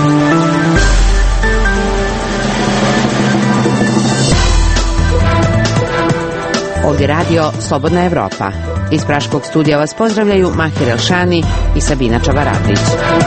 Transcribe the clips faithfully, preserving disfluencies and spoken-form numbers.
Ovdje radio Slobodna Evropa. Iz Praškog studija vas pozdravljaju Mahir Elšani i Sabina Čavarabrić.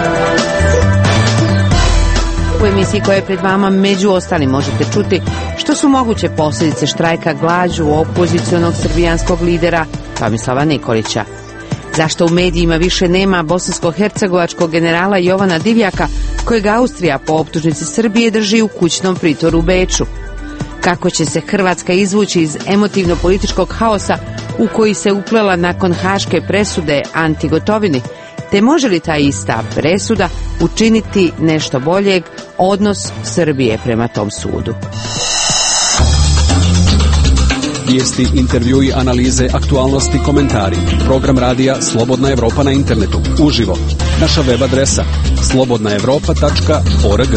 U emisiji koja je pred vama među ostalim možete čuti što su moguće posljedice štrajka glađu opozicionog srbijanskog lidera Tomislava Nikolića. Zašto u medijima više nema bosansko-hercegovačkog generala Jovana Divjaka, kojeg Austrija po optužnici Srbije drži u kućnom pritvoru u Beču. Kako će se Hrvatska izvući iz emotivno-političkog haosa u koji se uplela nakon haške presude Anti Gotovini, te može li ta ista presuda učiniti nešto boljeg odnos Srbije prema tom sudu? Vijesti, intervjui, analize, aktualnosti, komentari. Program radija Slobodna Evropa na internetu. Uživo. Naša web adresa slobodna evropa tačka org.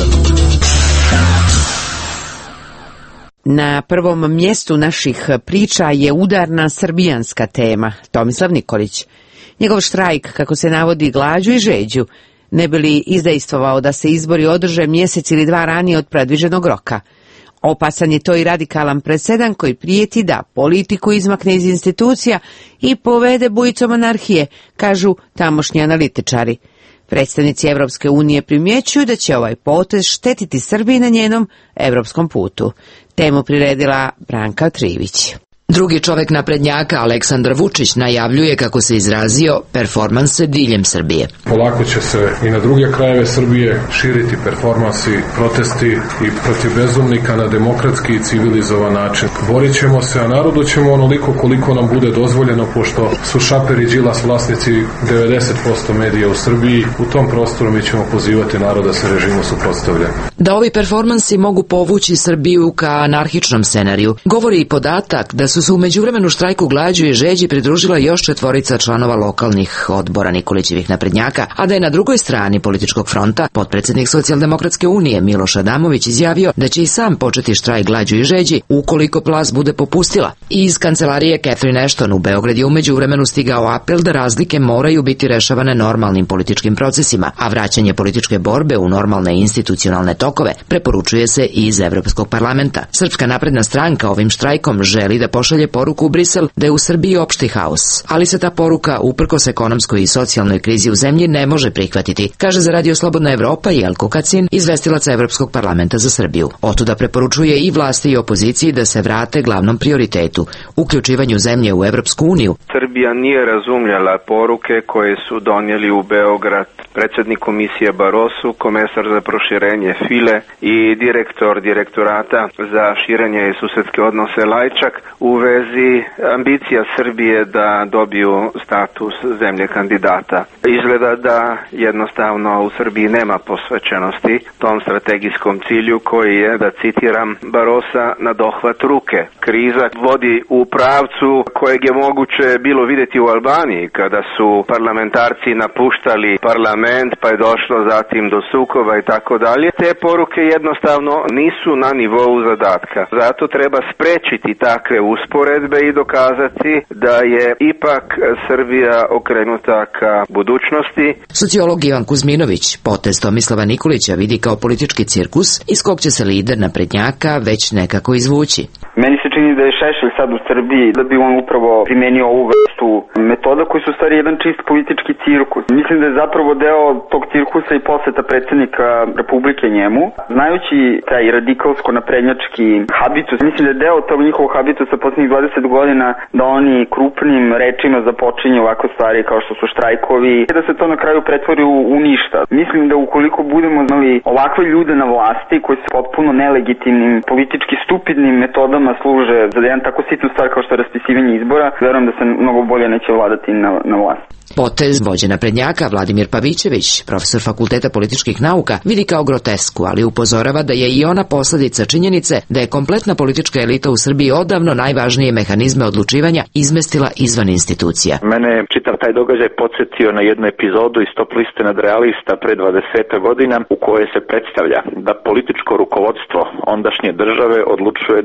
Na prvom mjestu naših priča je udarna srbijanska tema, Tomislav Nikolić. Njegov štrajk, kako se navodi, glađu i žeđu, ne bi li izdejstvovao da se izbori održe mjesec ili dva ranije od predviđenog roka. Opasan je to i radikalan presedan koji prijeti da politiku izmakne iz institucija i povede bujicom anarhije, kažu tamošnji analitičari. Predstavnici Evropske unije primjećuju da će ovaj potez štetiti Srbiji na njenom evropskom putu. Temu priredila Branka Trivić. Drugi čovek naprednjaka, Aleksandar Vučić, najavljuje, kako se izrazio, performanse diljem Srbije. Polako će se i na druge krajeve Srbije širiti performansi, protesti i protiv bezumnika na demokratski i civilizovan način. Borit ćemo se, a narodu ćemo onoliko koliko nam bude dozvoljeno, pošto su Šaper i Đilas vlasnici devedeset posto medija u Srbiji. U tom prostoru mi ćemo pozivati narod da se režimu suprotstavlja. Da ovi performansi mogu povući Srbiju ka anarhičnom scenariju, govori i podatak da su se u međuvremenu štrajku glađu i žeđi pridružila još četvorica članova lokalnih odbora Nikolićevih naprednjaka, a da je na drugoj strani političkog fronta potpredsjednik Socijaldemokratske unije Miloš Adamović izjavio da će i sam početi štrajk glađu i žeđi ukoliko vlast bude popustila. I iz kancelarije Catherine Ashton u Beograd je u međuvremenu stigao apel da razlike moraju biti rešavane normalnim političkim procesima, a vraćanje političke borbe u normalne institucionalne tokove preporučuje se i iz Evropskog parlamenta. Srpska napredna stranka ovim štrajkom želi da pošalje poruku u Brisel da je u Srbiji opšti haos, ali se ta poruka, uprkos ekonomskoj i socijalnoj krizi u zemlji, ne može prihvatiti, kaže za Radio Slobodna Evropa Jelko Kacin, izvestilac Evropskog parlamenta za Srbiju. Otuda preporučuje i vlasti i opoziciji da se vrate glavnom prioritetu, uključivanju zemlje u Evropsku uniju. Srbija nije razumljala poruke koje su donijeli u Beograd predsjednik komisije Barroso, komesar za proširenje File i direktor direktorata za širenje i susedske odnose Lajčak u vezi ambicija Srbije da dobiju status zemlje kandidata. Izgleda da jednostavno u Srbiji nema posvećenosti tom strategijskom cilju koji je, da citiram Barrosa, na dohvat ruke. Kriza vodi u pravcu kojeg je moguće bilo vidjeti u Albaniji kada su parlamentarci napuštali parlament, pa je došlo zatim do sukoba i tako dalje. Te poruke jednostavno nisu na nivou zadatka. Zato treba sprečiti takve usporedbe i dokazati da je ipak Srbija okrenuta ka budućnosti. Sociolog Ivan Kuzminović potez Tomislava Nikolića vidi kao politički cirkus iz kog će se lider naprednjaka već nekako izvući. Meni se čini da je Šešelj sad u Srbiji, da bi on upravo primenio ovu vrstu metoda koji su u stvari jedan čist politički cirkus. Mislim da je zapravo deo tog cirkusa i poseta predsjednika Republike njemu. Znajući taj radikalsko-naprednjački habitus, mislim da je deo tog njihovog habitusa poslednjih dvadeset godina da oni krupnim rečima započinju ovakve stvari kao što su štrajkovi, da se to na kraju pretvori u, u ništa. Mislim da ukoliko budemo znali ovakve ljude na vlasti koji su potpuno nelegitimnim, politički stupidnim metodama služe za jedan tako sitnu stvar kao što je raspisivanje izbora, verujem da se mnogo bolje neće vladati na, na vlast. Potez vođe naprednjaka Vladimir Pavićević, profesor Fakulteta političkih nauka, vidi kao grotesku, ali upozorava da je i ona posljedica činjenice da je kompletna politička elita u Srbiji odavno najvažnije mehanizme odlučivanja izmestila izvan institucija. Mene je čitav taj događaj podsjetio na jednu epizodu iz Top liste nadrealista pre dvadeset godina u kojoj se predstavlja da političko rukovodstvo ondašnje države odlučuje da stupi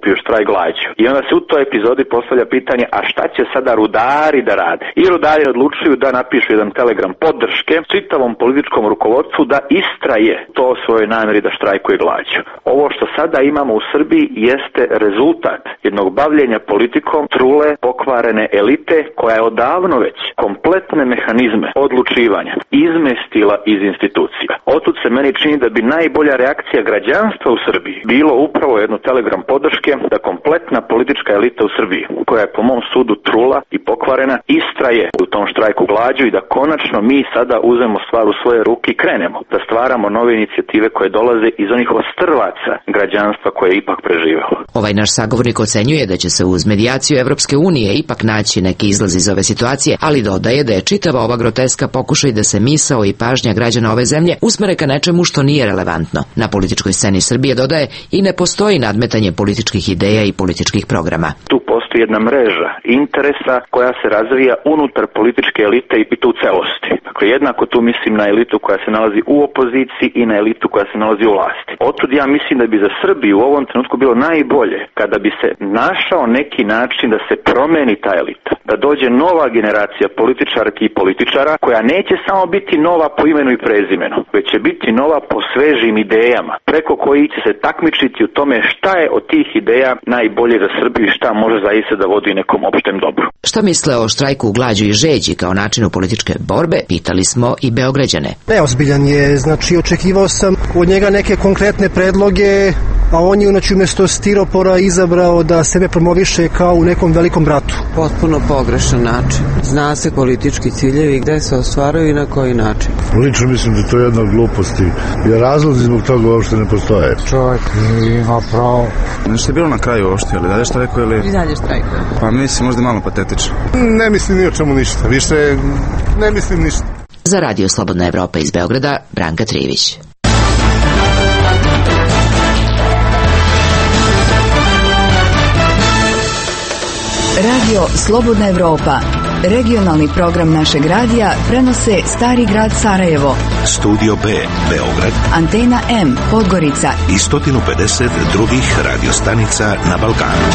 nastupio štrajk glađu. I onda se u toj epizodi postavlja pitanje, a šta će sada rudari da rade? I rudari odlučuju da napišu jedan telegram podrške čitavom političkom rukovodstvu da istraje to o svojoj namjeri da štrajkuje glađu. Ovo što sada imamo u Srbiji jeste rezultat jednog bavljenja politikom trule, pokvarene elite koja je odavno već kompletne mehanizme odlučivanja izmestila iz institucija. Otud se meni čini da bi najbolja reakcija građanstva u Srbiji bilo upravo jedno telegram podrške da kompletna politička elita u Srbiji, koja je po mom sudu trula i pokvarena, istraje u tom štrajku glađu i da konačno mi sada uzmemo stvar u svoje ruke i krenemo da stvaramo nove inicijative koje dolaze iz onih ostrvaca građanstva koje je ipak preživelo. Ovaj naš sagovornik ocenjuje da će se uz medijaciju Evropske unije ipak naći neki izlaz iz ove situacije, ali dodaje da je čitava ova groteska pokušaj da se misao i pažnja građana ove zemlje usmere ka nečemu što nije relevantno. Na političkoj sceni Srbije, dodaje, i ne postoji nadmetanje političkih ideja i političkih programa. Tu postoji jedna mreža interesa koja se razvija unutar političke elite i to u celosti. Dakle, jednako tu mislim na elitu koja se nalazi u opoziciji i na elitu koja se nalazi u vlasti. Otud ja mislim da bi za Srbiju u ovom trenutku bilo najbolje kada bi se našao neki način da se promeni ta elita, da dođe nova generacija političarki i političara koja neće samo biti nova po imenu i prezimenu, već će biti nova po svežim idejama, preko kojih će se takmičiti u tome šta je od tih ideja najbolje za Srbiju i šta može zaista da vodi nekom opštem dobru. Šta misle o štrajku glađu i žeđi kao načinu političke borbe, pitali smo i Beograđane. Neozbiljan je, znači očekivao sam od njega neke konkretne predloge, a on je znači umjesto stiropora izabrao da sebe promoviše kao u nekom velikom bratu. Potpuno pogrešan način. Zna se politički ciljevi gde se ostvaruju i na koji način. Lično mislim da to je jedna gluposti, jer razlozi zbog toga uopšte ne postoje. Čovjek ima pravo. Nešto je bilo na kraju uopšte, ali dalje što rekao ili... I dalje štrajkuje. Pa mislim možda malo patetično. Ne mislim ni o čemu ništa, više ne mislim ništa. Za Radio Slobodna Evropa iz Beograda, Branka Trivić. Radio Slobodna Evropa, regionalni program našeg radija, prenose Stari grad Sarajevo, Studio B, Beograd, Antena M, Podgorica i sto pedeset drugih radiostanica na Balkanu.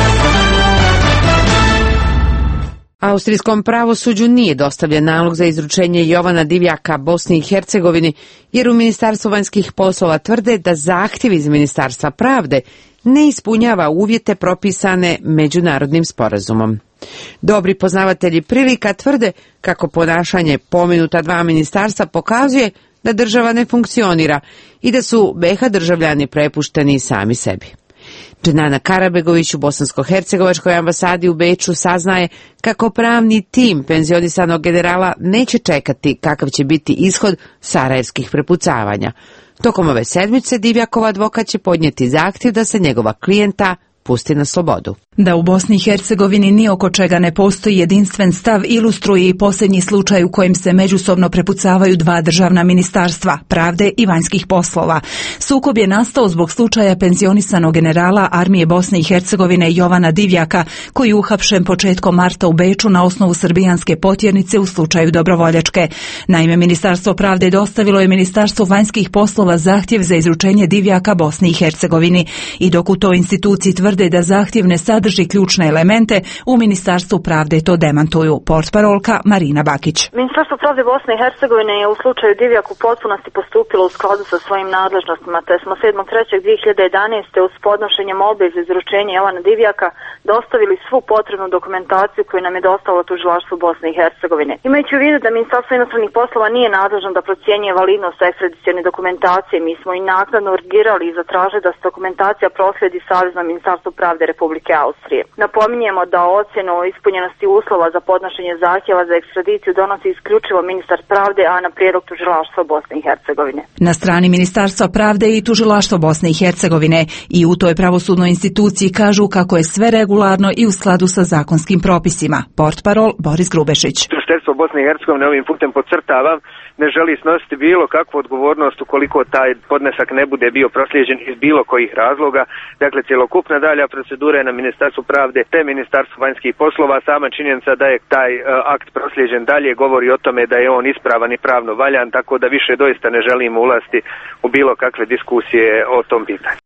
Austrijskom pravosuđu nije dostavljen nalog za izručenje Jovana Divjaka Bosni i Hercegovini, jer u Ministarstvu vanjskih poslova tvrde da zahtjev iz Ministarstva pravde ne ispunjava uvjete propisane međunarodnim sporazumom. Dobri poznavatelji prilika tvrde kako ponašanje pomenuta dva ministarstva pokazuje da država ne funkcionira i da su be ha državljani prepušteni sami sebi. Dženana Karabegović u Bosansko-hercegovačkoj ambasadi u Beču saznaje kako pravni tim penzionisanog generala neće čekati kakav će biti ishod sarajevskih prepucavanja. Tokom ove sedmice Divjakov advokat će podnijeti zahtjev da se njegova klijenta pusti na slobodu. Da u Bosni i Hercegovini ni oko čega ne postoji jedinstven stav ilustruje i posljednji slučaj u kojem se međusobno prepucavaju dva državna ministarstva, pravde i vanjskih poslova. Sukob je nastao zbog slučaja penzionisanog generala armije Bosne i Hercegovine Jovana Divjaka, koji je uhapšen početkom marta u Beču na osnovu srbijanske potjernice u slučaju Dobrovoljačke. Naime, Ministarstvo pravde dostavilo je Ministarstvu vanjskih poslova zahtjev za izručenje Divjaka Bosni i Hercegovini i dok u toj instituciji tvrde da zahtjev ne sadrži ključne elemente, u Ministarstvu pravde to demantuju. Portparolka Marina Bakić. Ministarstvo pravde Bosne i Hercegovine je u slučaju Divjak u potpunosti postupilo u skladu sa svojim nadležnostima, te smo sedmog trećeg dvije hiljade jedanaeste uz podnošenje molbe za izručenje Jovana Divjaka dostavili svu potrebnu dokumentaciju koju nam je dostavilo tužilaštvo Bosne i Hercegovine. Imajući u vidu da Ministarstvo inostranih poslova nije nadležno da procjenjuje validnost ekstradicione dokumentacije, mi smo i naknadno urgirali i zatražili da se dokumentacija proslijedi Saveznom Ministarstvu pravde Republike Austrije. Napominjemo da ocjenu o ispunjenosti uslova za podnošenje zahtjeva za ekstradiciju donosi isključivo ministar pravde, a na prijedlog tužilaštva Bosne i Hercegovine. Na strani Ministarstva pravde i tužilaštvo Bosne i Hercegovine i u toj pravosudnoj instituciji kažu kako je sve regularno i u skladu sa zakonskim propisima. Portparol Boris Grubešić. Tužilaštvo Bosne i Hercegovine ovim putem podcrtavam ne želi snositi bilo kakvu odgovornost ukoliko taj podnesak ne bude bio proslijeđen iz bilo kojih razloga. Dakle, cjelokupna dalja procedura je na Ministarstvu pravde te Ministarstvu vanjskih poslova. Sama činjenica da je taj uh, akt proslijeđen dalje govori o tome da je on ispravan i pravno valjan, tako da više doista ne želimo ulaziti u bilo kakve diskusije o tom pitanju.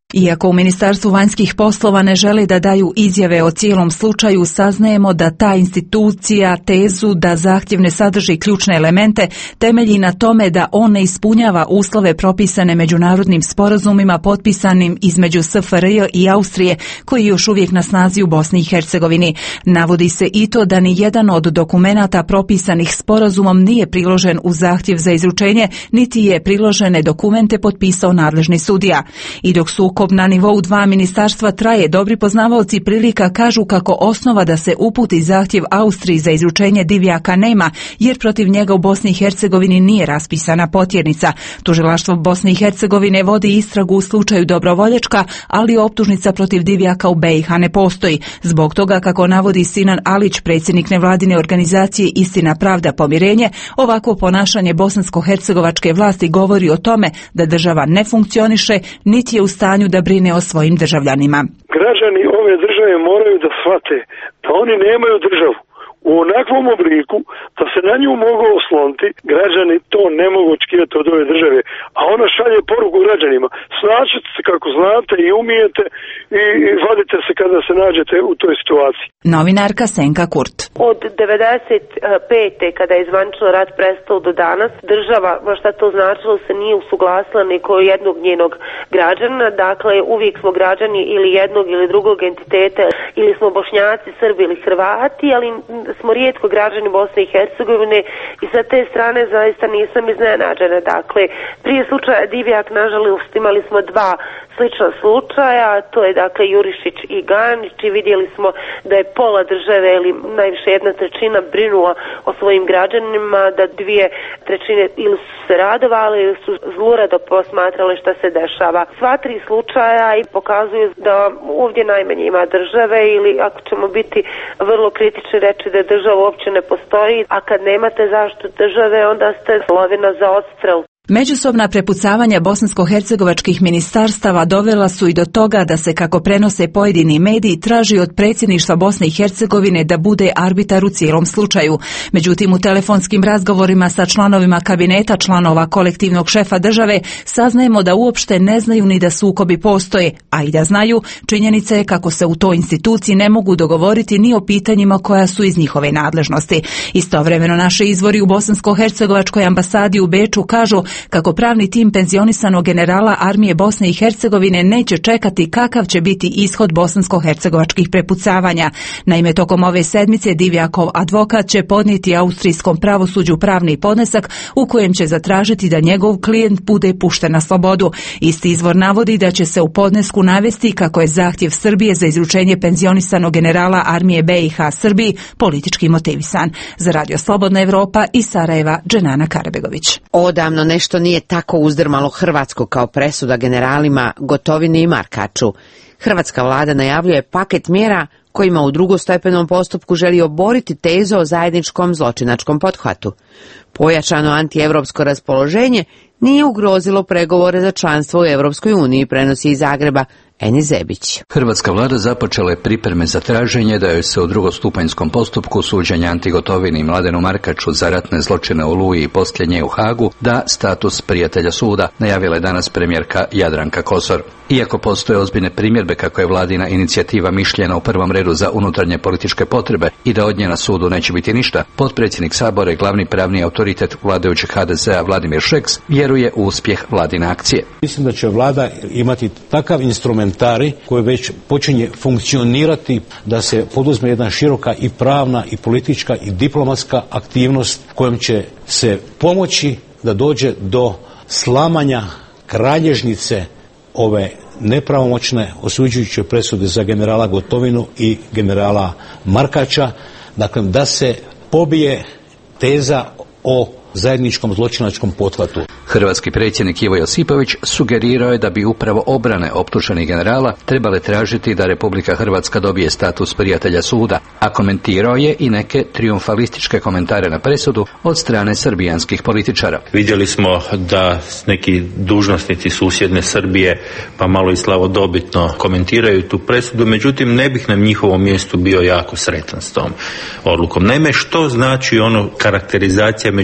Iako u Ministarstvu vanjskih poslova ne žele da daju izjave o cijelom slučaju, saznajemo da ta institucija tezu da zahtjev ne sadrži ključne elemente temelji na tome da on ne ispunjava uslove propisane međunarodnim sporazumima potpisanim između S F R J i Austrije, koji je još uvijek na snazi u Bosni i Hercegovini. Navodi se i to da ni jedan od dokumenata propisanih sporazumom nije priložen u zahtjev za izručenje, niti je priložene dokumente potpisao nadležni sudija. I dok su Sukob na nivou dva ministarstva traje, dobri poznavaoci prilika kažu kako osnova da se uputi zahtjev Austriji za izručenje Divjaka nema, jer protiv njega u Bosni i Hercegovini nije raspisana potjernica. Tužilaštvo Bosne i Hercegovine vodi istragu u slučaju Dobrovoljačka, ali optužnica protiv Divjaka u B i H ne postoji. Zbog toga, kako navodi Sinan Alić, predsjednik nevladine organizacije Istina, pravda, pomirenje, ovako ponašanje bosansko-hercegovačke vlasti govori o tome da država ne funkcioniše, niti je u stanju da brine o svojim državljanima. Građani ove države moraju da shvate da oni nemaju državu u onakvom obliku da se na nju mogu osloniti. Građani to ne mogu očekivati od ove države, a ona šalje poruku građanima: snađite se kako znate i umijete i, i vadite se kada se nađete u toj situaciji. Novinarka Senka Kurt. Od devedeset pete kada je zvanično rat prestao do danas, država, ma šta to značilo, se nije usuglasila niko jednog njenog građana. Dakle, uvijek smo građani ili jednog ili drugog entiteta, ili smo Bošnjaci, Srbi ili Hrvati, ali smo rijetko građani Bosne i Hercegovine i sa te strane zaista nisam iznenađena. Dakle, prije slučaja Divjak, nažalost, imali smo dva slična slučaja, to je dakle Jurišić i Ganić, i vidjeli smo da je pola države ili najviše jedna trećina brinula o svojim građanima, da dvije trećine ili su se radovali ili su zlurado posmatrali šta se dešava. Sva tri slučaja i pokazuju da ovdje najmanje ima države, ili ako ćemo biti vrlo kritični reći da država uopće ne postoji, a kad nemate zaštitu države onda ste lovina za odstrel. Međusobna prepucavanja bosansko-hercegovačkih ministarstava dovela su i do toga da se, kako prenose pojedini mediji, traži od predsjedništva Bosne i Hercegovine da bude arbitar u cijelom slučaju. Međutim, u telefonskim razgovorima sa članovima kabineta članova kolektivnog šefa države saznajemo da uopšte ne znaju ni da sukobi postoje, a i da znaju, činjenica je kako se u toj instituciji ne mogu dogovoriti ni o pitanjima koja su iz njihove nadležnosti. Istovremeno, naši izvori u bosansko-hercegovačkoj ambasadi u Beču kažu kako pravni tim penzionisanog generala armije Bosne i Hercegovine neće čekati kakav će biti ishod bosansko-hercegovačkih prepucavanja. Naime, tokom ove sedmice Divjakov advokat će podnijeti austrijskom pravosuđu pravni podnesak u kojem će zatražiti da njegov klijent bude pušten na slobodu. Isti izvor navodi da će se u podnesku navesti kako je zahtjev Srbije za izručenje penzionisanog generala armije B i H Srbiji politički motivisan. Za Radio Slobodna Evropa iz Sarajeva, Dženana Karabegović. Odavno nešto nije tako uzdrmalo Hrvatsku kao presuda generalima Gotovini i Markaču. Hrvatska vlada najavljuje paket mjera kojima u drugostepenom postupku želi oboriti tezu o zajedničkom zločinačkom pothvatu. Pojačano antievropsko raspoloženje nije ugrozilo pregovore za članstvo u Europskoj uniji, prenosi iz Zagreba Eni Zebić. Hrvatska vlada započela je pripreme za traženje da joj se u drugostupanjskom postupku suđenja Anti Gotovini i Mladenu Markaču za ratne zločine u Oluji i poslije nje u Hagu da status prijatelja suda, najavila je danas premijerka Jadranka Kosor. Iako postoje ozbiljne primjedbe kako je vladina inicijativa mišljena u prvom redu za unutarnje političke potrebe i da od nje na sudu neće biti ništa, potpredsjednik Sabora i glavni pravni autoritet vladajućeg H D Z-a Vladimir Šeks vjeruje u uspjeh vladine akcije. Mislim da će vlada imati takav instrumentari koji već počinje funkcionirati da se poduzme jedna široka i pravna i politička i diplomatska aktivnost kojom će se pomoći da dođe do slamanja kralježnice ove nepravomoćne osuđujuće presude za generala Gotovinu i generala Markača, dakle da se pobije teza o zajedničkom zločinačkom pothvatu. Hrvatski predsjednik Ivo Josipović sugerirao je da bi upravo obrane optuženih generala trebale tražiti da Republika Hrvatska dobije status prijatelja suda, a komentirao je i neke trijumfalističke komentare na presudu od strane srbijanskih političara. Vidjeli smo da neki dužnosnici susjedne Srbije pa malo i slavodobitno komentiraju tu presudu, međutim ne bih na njihovom mjestu bio jako sretan s tom odlukom. Naime, što znači ono karakterizacija međunarodnog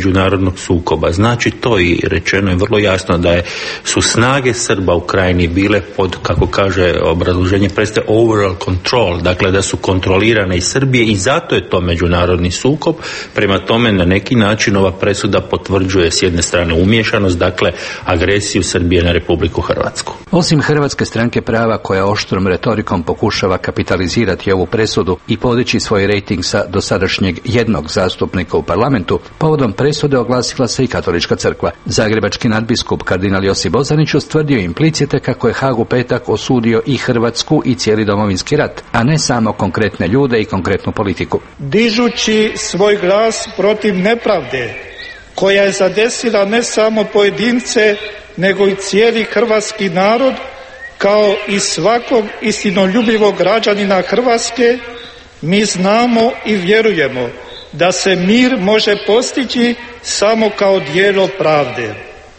unutarnjeg sukoba. Znači to i rečeno je vrlo jasno da je, su snage Srba u Krajini bile pod, kako kaže obrazloženje predstaje, overall control, dakle da su kontrolirane iz Srbije i zato je to međunarodni sukob. Prema tome na neki način ova presuda potvrđuje s jedne strane umiješanost, dakle agresiju Srbije na Republiku Hrvatsku. Osim Hrvatske stranke prava koja oštrom retorikom pokušava kapitalizirati ovu presudu i podići svoj rejting sa dosadašnjeg jednog zastupnika u parlamentu, povodom presude oglasila se i Katolička crkva. Zagrebački nadbiskup kardinal Josip Bozanić ustvrdio implicite kako je Hag u petak osudio i Hrvatsku i cijeli Domovinski rat, a ne samo konkretne ljude i konkretnu politiku. Dižući svoj glas protiv nepravde koja je zadesila ne samo pojedince nego i cijeli hrvatski narod, kao i svakog istinoljubivog građanina Hrvatske, mi znamo i vjerujemo da se mir može postići samo kao djelo pravde.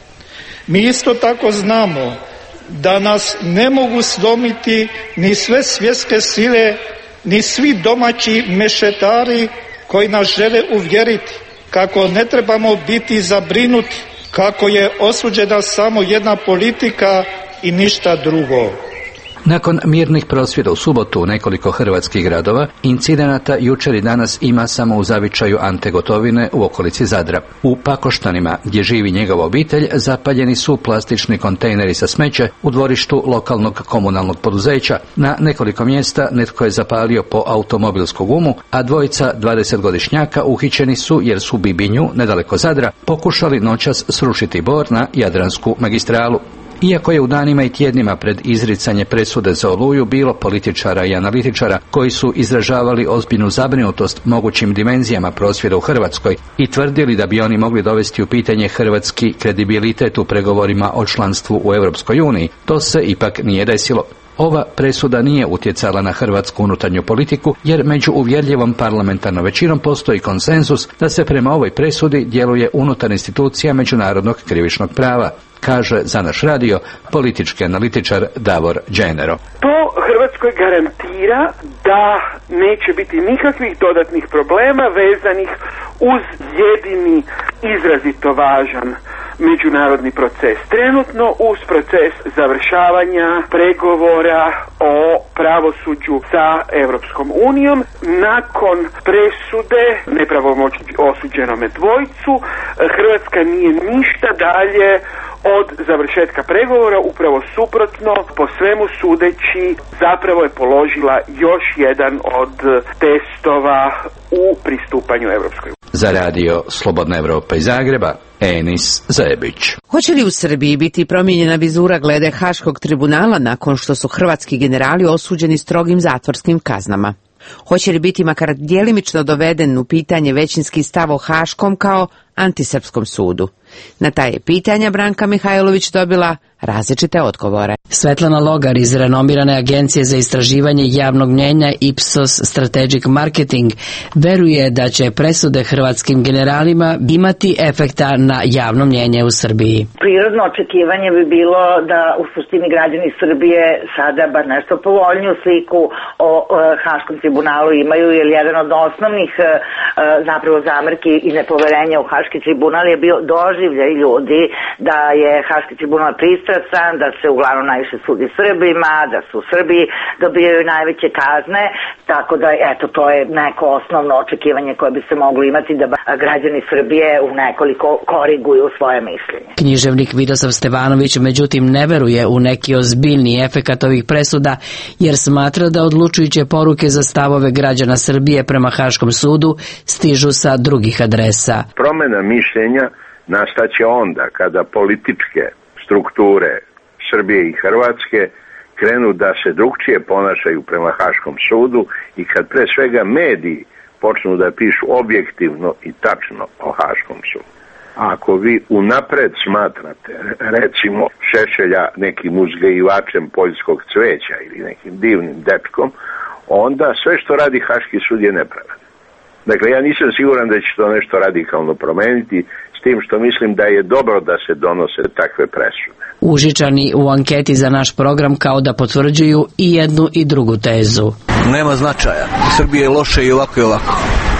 Mi isto tako znamo da nas ne mogu slomiti ni sve svjetske sile, ni svi domaći mešetari koji nas žele uvjeriti kako ne trebamo biti zabrinuti, kako je osuđena samo jedna politika i ništa drugo. Nakon mirnih prosvjeda u subotu u nekoliko hrvatskih gradova, incidenata jučer i danas ima samo u zavičaju Ante Gotovine u okolici Zadra. U Pakoštanima, gdje živi njegova obitelj, zapaljeni su plastični kontejneri sa smeće u dvorištu lokalnog komunalnog poduzeća. Na nekoliko mjesta netko je zapalio po automobilsku gumu, a dvojica dvadesetgodišnjaka uhićeni su jer su u Bibinju, nedaleko Zadra, pokušali noćas srušiti bor na Jadransku magistralu. Iako je u danima i tjednima pred izricanje presude za Oluju bilo političara i analitičara koji su izražavali ozbiljnu zabrinutost mogućim dimenzijama prosvjeda u Hrvatskoj i tvrdili da bi oni mogli dovesti u pitanje hrvatski kredibilitet u pregovorima o članstvu u Europskoj uniji, to se ipak nije desilo. Ova presuda nije utjecala na hrvatsku unutarnju politiku jer među uvjerljivom parlamentarnom većinom postoji konsenzus da se prema ovoj presudi djeluje unutar institucija međunarodnog krivičnog prava, kaže za naš radio politički analitičar Davor Đenero. To Hrvatskoj garantira da neće biti nikakvih dodatnih problema vezanih uz jedini izrazito važan međunarodni proces. Trenutno uz proces završavanja pregovora o pravosuđu sa Europskom unijom, nakon presude nepravomoćno osuđenome dvojcu, Hrvatska nije ništa dalje od završetka pregovora, upravo suprotno, po svemu sudeći zapravo je položila još jedan od testova u pristupanju Europskoj uniji. Za radio Slobodna Evropa iz Zagreba, Enis Zajebić. Hoće li u Srbiji biti promijenjena vizura glede Haškog tribunala nakon što su hrvatski generali osuđeni strogim zatvorskim kaznama? Hoće li biti makar djelimično doveden u pitanje većinski stav o Haškom kao antisrpskom sudu? Na ta je pitanja Branka Mihajlović dobila različite odgovore. Svetlana Logar iz renomirane agencije za istraživanje javnog mnjenja Ipsos Strategic Marketing veruje da će presude hrvatskim generalima imati efekta na javno mnjenje u Srbiji. Prirodno očekivanje bi bilo da u suštini građani Srbije sada bar nešto povoljniju sliku o Haškom tribunalu imaju, jer jedan od osnovnih zapravo zamerki i nepoverenja u Haški tribunal je bio doživljaj ljudi da je Haški tribunal pristrasan, da se uglavnom najviše sudi Srbima, da su Srbi dobijaju najveće kazne, tako da eto to je neko osnovno očekivanje koje bi se moglo imati da građani Srbije u nekoliko koriguju svoje mišljenje. Književnik Vidosav Stevanović međutim ne veruje u neki ozbiljni efekat ovih presuda jer smatra da odlučujuće poruke za stavove građana Srbije prema Haškom sudu stižu sa drugih adresa. Promjena mišljenja nastaće onda kada političke strukture Srbije i Hrvatske krenu da se drugčije ponašaju prema Haškom sudu i kad pre svega mediji počnu da pišu objektivno i tačno o Haškom sudu. Ako vi unapred smatrate, recimo, Šešelja nekim uzgajivačem poljskog cveća ili nekim divnim dečkom, onda sve što radi Haški sud je nepravedno. Dakle, ja nisam siguran da će to nešto radikalno promeniti, s tim što mislim da je dobro da se donose takve presude. Užičani u anketi za naš program kao da potvrđuju i jednu i drugu tezu. Nema značaja. U Srbiji je loše i ovako i ovako.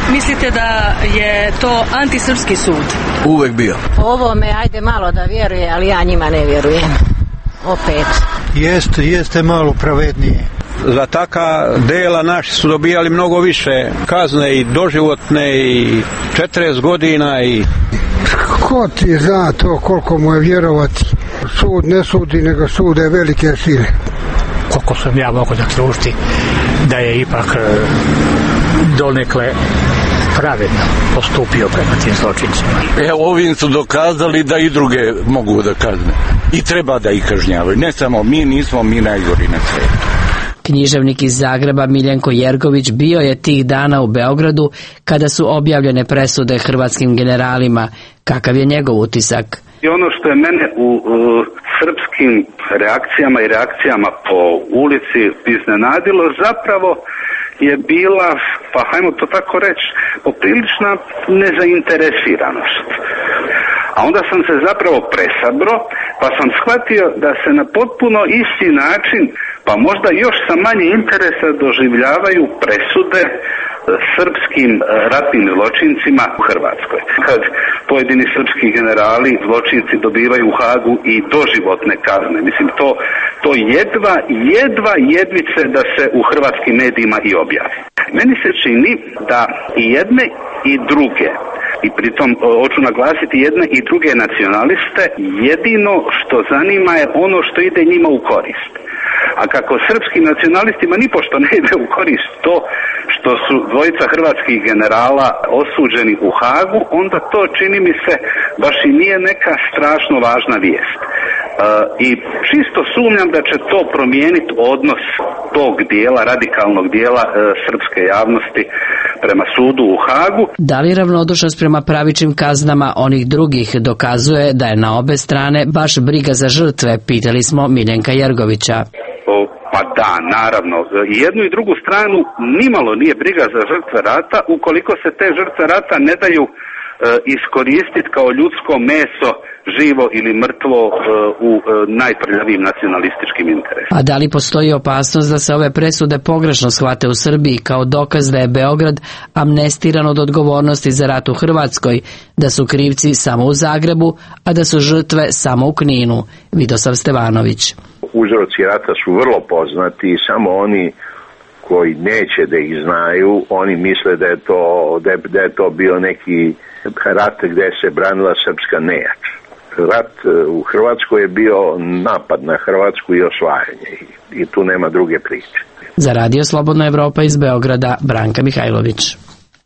Mislite da je to antisrpski sud? Uvek bio. Ovo me ajde malo da vjeruje, ali ja njima ne vjerujem. Opet. Jeste, jeste malo pravednije. Za taka dela naši su dobijali mnogo više kazne i doživotne i četrdeset godina i... Ko ti zna to koliko mu je vjerovati? Sud ne sudi, nego sude velike sile. Koliko sam ja mogu zaključiti da je ipak donekle pravedno postupio prema tim zločincima. Evo, ovim su dokazali da i druge mogu da kazne. I treba da ih kažnjavaju. Ne samo mi, nismo mi najgori na svijetu. Književnik iz Zagreba Miljenko Jergović bio je tih dana u Beogradu kada su objavljene presude hrvatskim generalima. Kakav je njegov utisak? I ono što je mene u, u srpskim reakcijama i reakcijama po ulici iznenadilo zapravo je bila, pa hajmo to tako reći, poprilična nezainteresiranost. A onda sam se zapravo presabro, pa sam shvatio da se na potpuno isti način, pa možda još sa manje interesa doživljavaju presude srpskim ratnim zločincima u Hrvatskoj. Kad pojedini srpski generali, zločinci dobivaju u Hagu i doživotne kazne. Mislim, to, to jedva, jedva jedvice da se u hrvatskim medijima i objavi. Meni se čini da i jedne i druge, i pritom hoću naglasiti jedne i druge nacionaliste, jedino što zanima je ono što ide njima u korist. A kako srpskim nacionalistima nipošto ne ide u korist to što su dvojica hrvatskih generala osuđeni u Hagu, onda to, čini mi se, baš i nije neka strašno važna vijest. E, I čisto sumnjam da će to promijeniti odnos tog dijela, radikalnog dijela e, srpske javnosti prema sudu u Hagu. Da li ravnodušnost prema pravičnim kaznama onih drugih dokazuje da je na obe strane baš briga za žrtve, pitali smo Miljenka Jergovića. Pa da, naravno. I jednu i drugu stranu nimalo nije briga za žrtve rata ukoliko se te žrtve rata ne daju e, iskoristiti kao ljudsko meso, živo ili mrtvo e, u e, najprljavijim nacionalističkim interesima. A da li postoji opasnost da se ove presude pogrešno shvate u Srbiji kao dokaz da je Beograd amnestiran od odgovornosti za rat u Hrvatskoj, da su krivci samo u Zagrebu, a da su žrtve samo u Kninu? Vidosav Stevanović. Uzroci rata su vrlo poznati i samo oni koji neće da ih znaju, oni misle da je to, da je, da je to bio neki rat gdje se branila srpska nejač. Rat u Hrvatskoj je bio napad na Hrvatsku i osvajanje i, i tu nema druge priče. Za Radio Slobodna Evropa iz Beograda, Branka Mihajlović.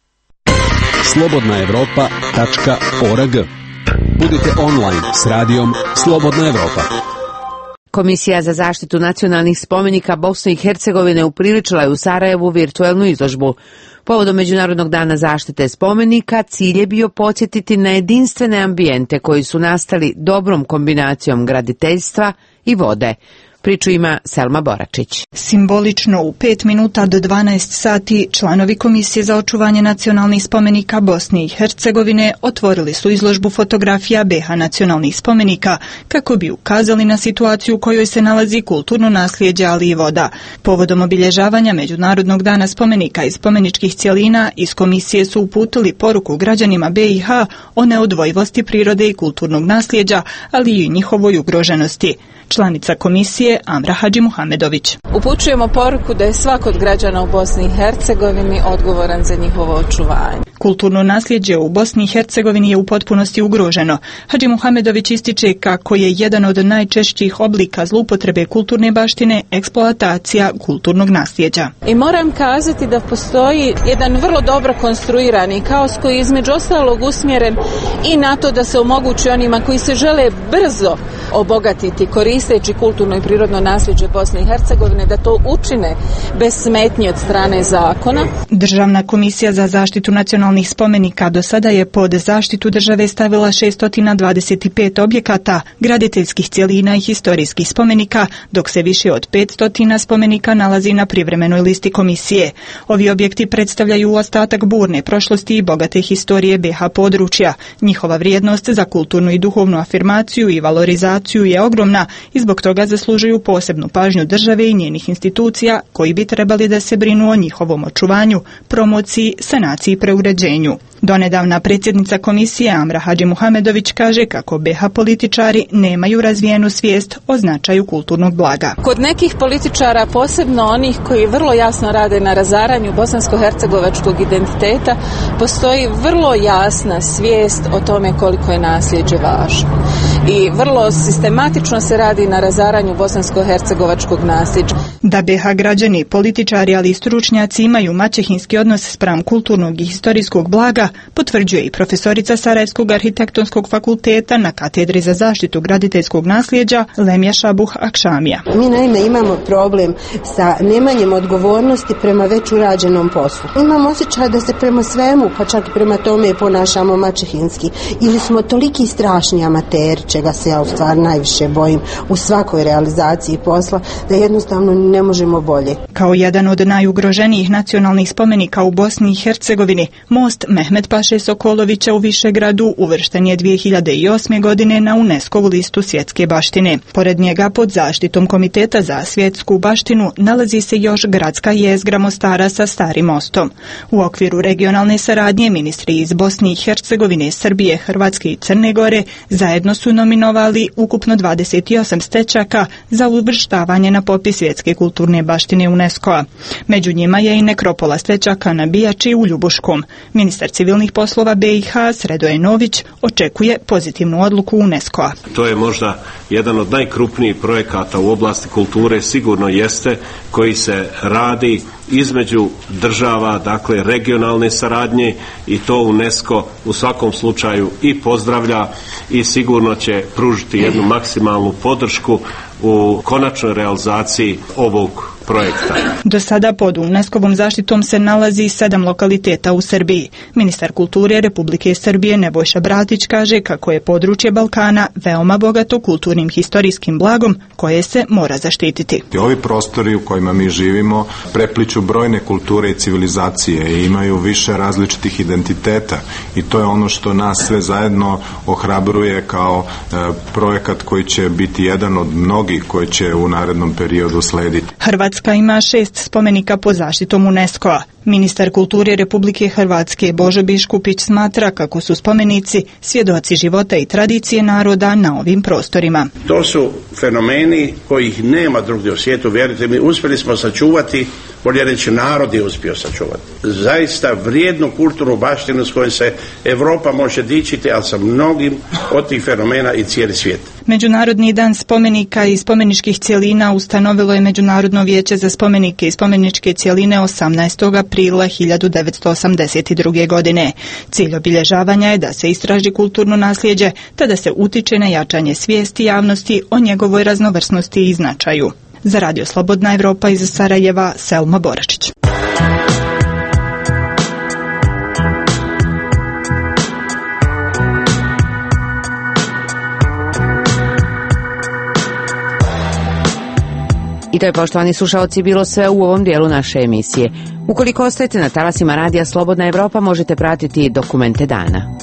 slobodna evropa tačka org. Budite online s radijom Slobodna Evropa. Komisija za zaštitu nacionalnih spomenika Bosne i Hercegovine upriličila je u Sarajevu virtuelnu izložbu. Povodom Međunarodnog dana zaštite spomenika cilj je bio podsjetiti na jedinstvene ambijente koji su nastali dobrom kombinacijom graditeljstva i vode. Priču ima Selma Boračić. Simbolično u pet minuta do dvanaest sati članovi Komisije za očuvanje nacionalnih spomenika Bosne i Hercegovine otvorili su izložbu fotografija B iH nacionalnih spomenika kako bi ukazali na situaciju u kojoj se nalazi kulturno nasljeđe, ali i voda. Povodom obilježavanja Međunarodnog dana spomenika i spomeničkih cjelina iz Komisije su uputili poruku građanima B iH o neodvojivosti prirode i kulturnog nasljeđa, ali i njihovoj ugroženosti. Članica komisije Amra Hadžimuhamedović. Upućujemo poruku da je svako od građana u Bosni i Hercegovini odgovoran za njihovo očuvanje. Kulturno nasljeđe u Bosni i Hercegovini je u potpunosti ugroženo. Hadžimuhamedović ističe kako je jedan od najčešćih oblika zloupotrebe kulturne baštine eksploatacija kulturnog nasljeđa. I moram kazati da postoji jedan vrlo dobro konstruirani kaos koji je između ostalog usmjeren i na to da se omogući onima koji se žele brzo obogatiti koristeći kulturno i prirodno nasljeđe Bosne i Hercegovine, da to učine bez smetnje od strane zakona. Državna komisija za zaštitu nacionalnih spomenika do sada je pod zaštitu države stavila šesto dvadeset pet objekata, graditeljskih cjelina i historijskih spomenika, dok se više od petsto spomenika nalazi na privremenoj listi komisije. Ovi objekti predstavljaju ostatak burne prošlosti i bogate historije B iH područja. Njihova vrijednost za kulturnu i duhovnu afirmaciju i valorizaciju populaciju je ogromna i zbog toga zaslužuju posebnu pažnju države i njenih institucija koji bi trebali da se brinu o njihovom očuvanju, promociji, sanaciji i preuređenju. Donedavna predsjednica komisije Amra Hadžimuhamedović kaže kako be ha političari nemaju razvijenu svijest o značaju kulturnog blaga. Kod nekih političara, posebno onih koji vrlo jasno rade na razaranju bosansko-hercegovačkog identiteta, postoji vrlo jasna svijest o tome koliko je nasljeđe važno. I vrlo sistematično se radi na razaranju bosansko-hercegovačkog nasljeđa. Da be ha građani, političari, ali i stručnjaci imaju maćehinski odnos spram kulturnog i historijskog blaga, potvrđuje i profesorica Sarajevskog arhitektonskog fakulteta na katedri za zaštitu graditeljskog nasljeđa Lemja Šabuh Akšamija. Mi naime imamo problem sa nemanjem odgovornosti prema već urađenom poslu. Imamo osjećaj da se prema svemu, pa čak i prema tome ponašamo maćehinski. Ili smo toliki strašni amateri, čega se ja u stvari najviše bojim u svakoj realizaciji posla, da jednostavno ne možemo bolje. Kao jedan od najugroženijih nacionalnih spomenika u Bosni i Hercegovini, most Mehmed Paše Sokolovića u Višegradu uvršten je dvije hiljade osme. godine na UNESCO-vu listu svjetske baštine. Pored njega pod zaštitom Komiteta za svjetsku baštinu nalazi se još gradska jezgra Mostara sa starim mostom. U okviru regionalne saradnje ministri iz Bosne i Hercegovine, Srbije, Hrvatske i Crne Gore zajedno su nominovali ukupno dvadeset osam stečaka za uvrštavanje na popis svjetske kulturne baštine UNESCO-a. Među njima je i nekropola stečaka na Bijači u Ljubuškom. Ministar civilnih poslova be i ha Sredoje Nović očekuje pozitivnu odluku UNESCO-a. To je možda jedan od najkrupnijih projekata u oblasti kulture, sigurno jeste, koji se radi između država, dakle regionalne saradnje, i to UNESCO u svakom slučaju i pozdravlja i sigurno će pružiti jednu maksimalnu podršku u konačnoj realizaciji ovog projekta. Do sada pod UNESCO-vom zaštitom se nalazi sedam lokaliteta u Srbiji. Ministar kulture Republike Srbije Nebojša Bratić kaže kako je područje Balkana veoma bogato kulturnim historijskim blagom koje se mora zaštititi. Ovi prostori u kojima mi živimo prepliču brojne kulture i civilizacije i imaju više različitih identiteta i to je ono što nas sve zajedno ohrabruje kao e, projekat koji će biti jedan od mnogih koji će u narednom periodu slediti. Hrvatska ima šest spomenika pod zaštitom UNESCO-a. Ministar kulture Republike Hrvatske Božo Biškupić smatra kako su spomenici svjedoci života i tradicije naroda na ovim prostorima. To su fenomeni kojih nema drugdje u svijetu, vjerujte mi, uspjeli smo sačuvati, bolje reći narod je uspio sačuvati. Zaista vrijednu kulturnu baštinu s kojom se Europa može dičiti, ali sa mnogim od tih fenomena i cijeli svijet. Međunarodni dan spomenika i spomeničkih cjelina ustanovilo je Međunarodno vijeće za spomenike i spomeničke cjeline osamnaestog aprila hiljadu devetsto osamdeset druge. godine. Cilj obilježavanja je da se istraži kulturno nasljeđe, te da se utiče na jačanje svijesti javnosti o njegovoj raznovrsnosti i značaju. Za Radio Slobodna Evropa iz Sarajeva, Selma Boračić. I to je, poštovani slušaoci, bilo sve u ovom dijelu naše emisije. Ukoliko ostajete na talasima Radija Slobodna Evropa, možete pratiti Dokumente dana.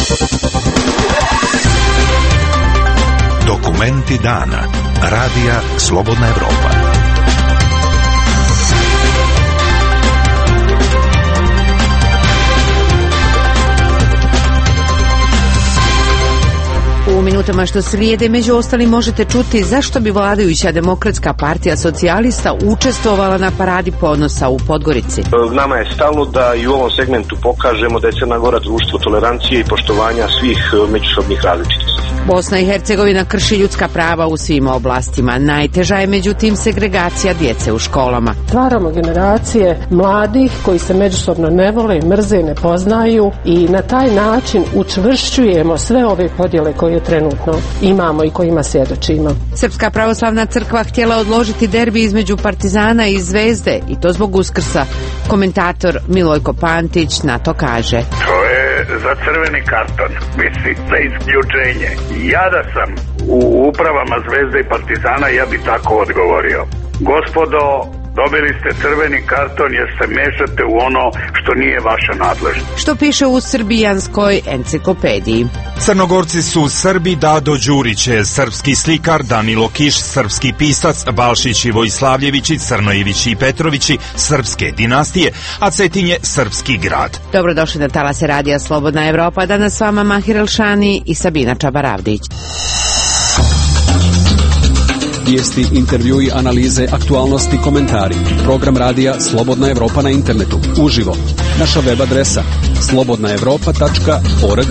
Dokumenti dana. Radija Slobodna Evropa. U minutama što slijede među ostalim možete čuti zašto bi vladajuća Demokratska partija socijalista učestvovala na paradi ponosa u Podgorici. Nama je stalo da i u ovom segmentu pokažemo da je Crna Gora društvo tolerancije i poštovanja svih međusobnih različitosti. Bosna i Hercegovina krši ljudska prava u svim oblastima. Najteža je međutim segregacija djece u školama. Stvaramo generacije mladih koji se međusobno ne vole, mrze, ne poznaju i na taj način učvršćujemo sve ove podjele koje trenutno imamo i kojima svjedočimo. Srpska pravoslavna crkva htjela odložiti derbi između Partizana i Zvezde i to zbog Uskrsa. Komentator Milojko Pantić na to kaže: To je za crveni karton, mislim, za isključenje. Ja da sam u upravama Zvezde i Partizana, ja bi tako odgovorio. Gospodo, dobili ste crveni karton jer se mešate u ono što nije vaša nadležnost. Što piše u srbijanskoj enciklopediji. Crnogorci su Srbi Dado Đurić, srpski slikar Danilo Kiš, srpski pisac Balšić i Vojslavljevići, Crnojevići i Petrovići, srpske dinastije, a Cetin je srpski grad. Dobrodošli na talase Radija Slobodna Evropa. Danas s vama Mahir Elšani i Sabina Čabaravdić. Vijesti, intervjui, analize, aktualnosti, komentari. Program radija Slobodna Evropa na internetu. Uživo. Naša web adresa slobodna evropa tačka org.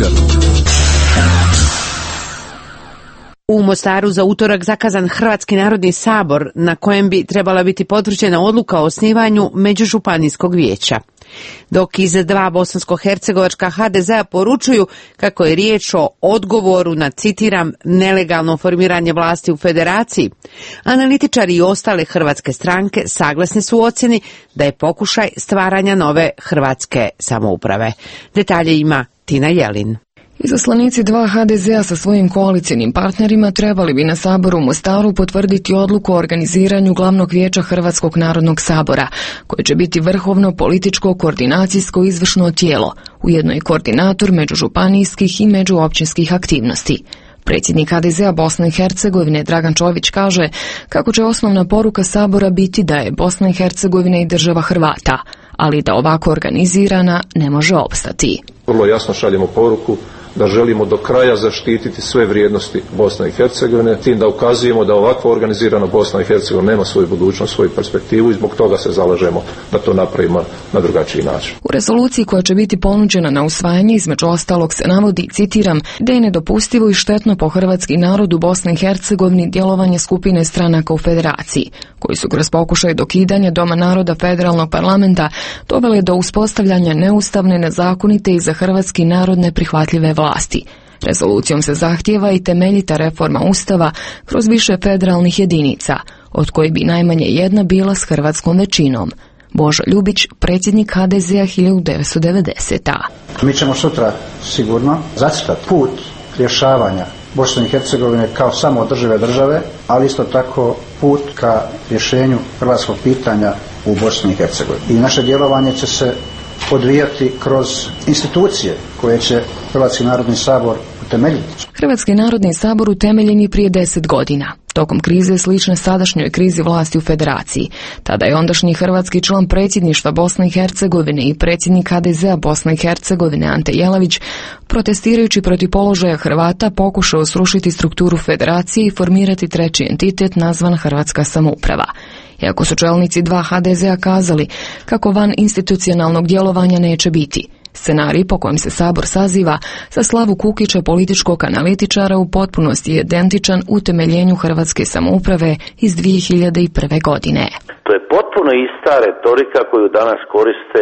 U Mostaru za utorak zakazan Hrvatski narodni sabor na kojem bi trebala biti potvrđena odluka o osnivanju Međužupanijskog vijeća. Dok iz dva bosansko-hercegovačka ha de zea poručuju kako je riječ o odgovoru na, citiram, nelegalno formiranje vlasti u federaciji, analitičari i ostale hrvatske stranke saglasni su u ocjeni da je pokušaj stvaranja nove hrvatske samouprave. Detalje ima Tina Jelin. Izaslanici dva ha de zea sa svojim koalicijnim partnerima trebali bi na saboru u Mostaru potvrditi odluku o organiziranju glavnog vijeća Hrvatskog narodnog sabora, koje će biti vrhovno političko koordinacijsko izvršno tijelo, ujedno i koordinator međužupanijskih i međuopćinskih aktivnosti. Predsjednik ha de zea Bosne i Hercegovine Dragan Čović kaže kako će osnovna poruka sabora biti da je Bosna i Hercegovina i država Hrvata, ali da ovako organizirana ne može opstati. Vrlo jasno šaljemo poruku da želimo do kraja zaštititi sve vrijednosti Bosne i Hercegovine, tim da ukazujemo da ovakva organizirana Bosna i Hercegovina nema svoju budućnost, svoju perspektivu i zbog toga se zalažemo da to napravimo na drugačiji način. U rezoluciji koja će biti ponuđena na usvajanje između ostalog se navodi, citiram, da je nedopustivo i štetno po hrvatski narod u Bosni i Hercegovini djelovanje skupine stranaka u federaciji, koji su kroz pokušaj dokidanja Doma naroda federalnog parlamenta dovele do uspostavljanja neustavne, nezakonite i za hrvatski narod neprihvatljive vlasti. Rezolucijom se zahtijeva i temeljita reforma Ustava kroz više federalnih jedinica, od koje bi najmanje jedna bila s hrvatskom većinom. Božo Ljubić, predsjednik ha de zea hiljadu devetsto devedesete. Mi ćemo sutra sigurno zacrtati put rješavanja Bosne i Hercegovine kao samoodržive države, ali isto tako put ka rješenju hrvatskog pitanja u Bosni i Hercegovini. I naše djelovanje će se odvijati kroz institucije koje će Hrvatski narodni sabor utemeljiti. Hrvatski narodni sabor utemeljen je prije deset godina, tokom krize slične sadašnjoj krizi vlasti u federaciji. Tada je ondašnji hrvatski član predsjedništva Bosne i Hercegovine i predsjednik ha de zea Bosne i Hercegovine Ante Jelavić, protestirajući protiv položaja Hrvata, pokušao srušiti strukturu federacije i formirati treći entitet nazvan Hrvatska samouprava. Iako su čelnici dva ha de zea kazali kako van institucionalnog djelovanja neće biti, scenarij po kojem se sabor saziva za Slavu Kukića, političkog analitičara, u potpunosti je identičan utemeljenju Hrvatske samouprave iz dvije hiljade prve. godine. To je potpuno ista retorika koju danas koriste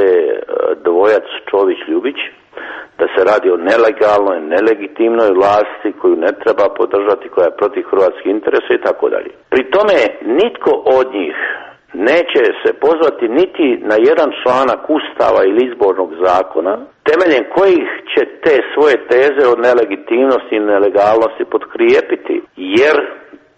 dvojac Čović-Ljubić, da se radi o nelegalnoj, nelegitimnoj vlasti koju ne treba podržati, koja je protiv hrvatskih interesa i tako dalje. Pri tome nitko od njih neće se pozvati niti na jedan članak Ustava ili izbornog zakona, temeljem kojih će te svoje teze o nelegitimnosti i nelegalnosti potkrijepiti, jer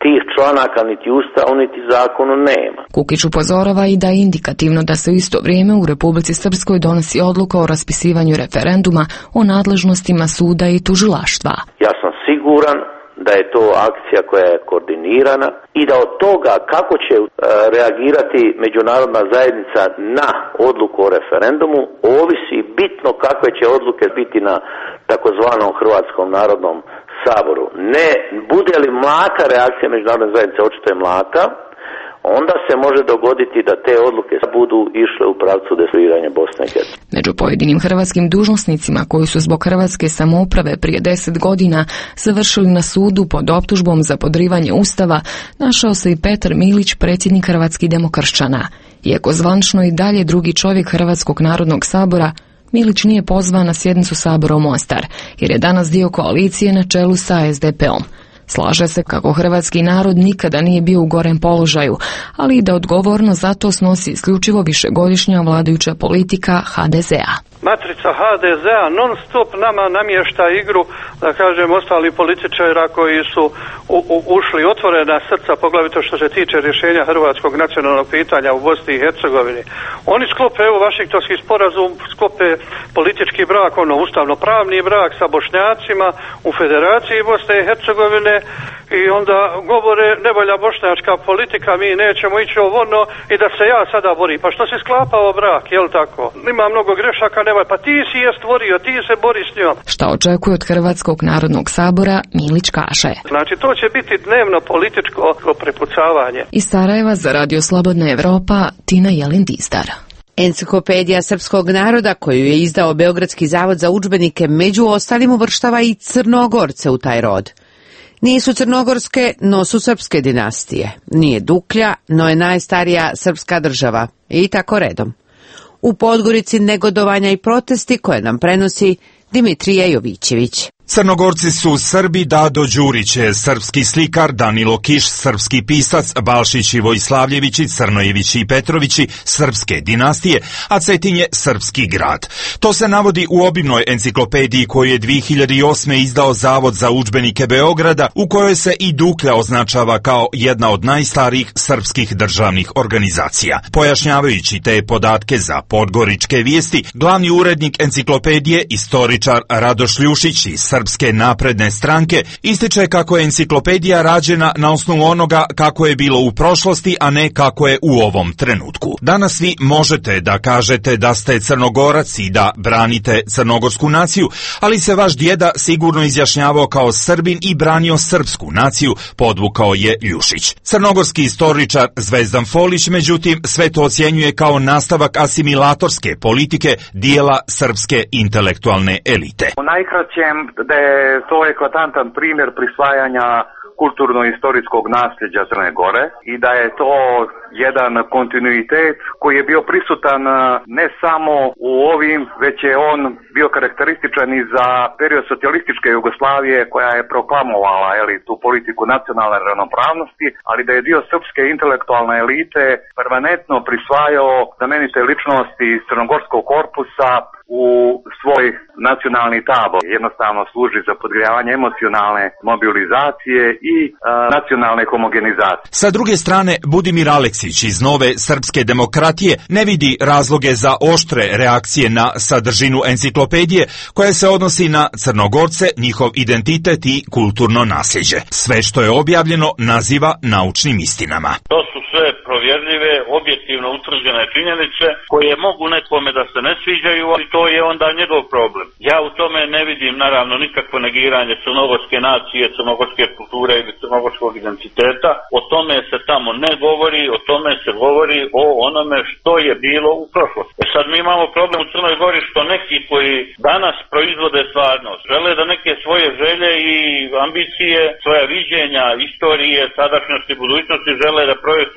tih članaka niti ustavu niti zakonu nema. Kukić upozorava i da je indikativno da se u isto vrijeme u Republici Srpskoj donosi odluka o raspisivanju referenduma o nadležnostima suda i tužilaštva. Ja sam siguran da je to akcija koja je koordinirana i da od toga kako će e, reagirati međunarodna zajednica na odluku o referendumu ovisi bitno kakve će odluke biti na takozvanom Hrvatskom narodnom saboru. Ne bude li mlaka reakcija međunarodne zajednice, očito je mlaka, onda se može dogoditi da te odluke budu išle u pravcu destruiranja Bosne i Hercegovine. Među pojedinim hrvatskim dužnosnicima koji su zbog hrvatske samouprave prije deset godina završili na sudu pod optužbom za podrivanje Ustava, našao se i Petar Milić, predsjednik Hrvatskih demokršćana. Iako zvančno i dalje drugi čovjek Hrvatskog narodnog sabora, Milić nije pozvan na sjednicu sabora u Mostar, jer je danas dio koalicije na čelu sa es de pe om. Slaže se kako hrvatski narod nikada nije bio u gorem položaju, ali i da odgovorno za to snosi isključivo višegodišnja vladajuća politika ha de zea. Matrica ha de zea non stop nama namješta igru, da kažem, ostali političara koji su u, u, ušli otvorena srca, poglavito što se tiče rješenja hrvatskog nacionalnog pitanja u Bosni i Hercegovini. Oni sklope, evo, Vašingtonski sporazum, sklope politički brak, ono, ustavno-pravni brak sa Bošnjacima u Federaciji Bosne i Hercegovine i onda govore ne valja bošnjačka politika, mi nećemo ići ono i da se ja sada borim. Pa što si sklapao brak, jel tako? Ima mnogo grešaka, nema, pa ti si je stvorio, ti se bori s njom. Šta očekuje od Hrvatskog narodnog sabora, Milić kaže. Znači to će biti dnevno političko prepucavanje. Iz Sarajeva za Radio Slobodna Evropa, Tina Jelin-Dizdar. Enciklopedija srpskog naroda koju je izdao Beogradski zavod za udžbenike među ostalim uvrštava i Crnogorce u taj rod. Nisu crnogorske, no su srpske dinastije. Nije Duklja, no je najstarija srpska država. I tako redom. U Podgorici negodovanja i protesti koje nam prenosi Dimitrije Jovićević. Crnogorci su Srbi, Dado Đurić je srpski slikar, Danilo Kiš srpski pisac, Balšić i Vojslavljevići, Crnojevići i Petrovići srpske dinastije, a Cetin je srpski grad. To se navodi u obimnoj enciklopediji koju je dvije hiljade osme izdao Zavod za udžbenike Beograda, u kojoj se i Duklja označava kao jedna od najstarijih srpskih državnih organizacija. Pojašnjavajući te podatke za Podgoričke vijesti, glavni urednik enciklopedije, istoričar Radoš Ljušić iz Srpske napredne stranke, ističe kako je enciklopedija rađena na osnovu onoga kako je bilo u prošlosti, a ne kako je u ovom trenutku. Danas vi možete da kažete da ste Crnogorac i da branite crnogorsku naciju, ali se vaš djeda sigurno izjašnjavao kao Srbin i branio srpsku naciju, podvukao je Ljušić. Crnogorski istoričar Zvezdan Folić, međutim, sve to ocjenjuje kao nastavak asimilatorske politike dijela srpske intelektualne elite. U najkraćem da je to eklatantan primjer prisvajanja kulturno-istorijskog nasljeđa Crne Gore i da je to jedan kontinuitet koji je bio prisutan ne samo u ovim, već je on bio karakterističan i za period socijalističke Jugoslavije koja je proklamovala eli, tu politiku nacionalne ravnopravnosti, ali da je dio srpske intelektualne elite permanentno prisvajao znamenite ličnosti iz crnogorskog korpusa u svoj nacionalni tabor. Jednostavno služi za podgrijavanje emocionalne mobilizacije i a, nacionalne homogenizacije. Sa druge strane, Budimir Aleksić iz Nove srpske demokratije ne vidi razloge za oštre reakcije na sadržinu enciklopedije koja se odnosi na Crnogorce, njihov identitet i kulturno nasljeđe. Sve što je objavljeno naziva naučnim istinama. To su sve provjerljive, objektivno utvrđene činjenice koje mogu nekome da se ne sviđaju, ali to je onda njegov problem. Ja u tome ne vidim naravno nikakvo negiranje crnogorske nacije, crnogorske kulture ili crnogorskog identiteta. O tome se tamo ne govori, o tome se govori o onome što je bilo u prošlosti. E sad mi imamo problem u Crnoj Gori što neki koji danas proizvode stvarnost, žele da neke svoje želje i ambicije, svoja viđenja, istorije, sadašnjosti, budućnosti žele da projektuju u prošlost.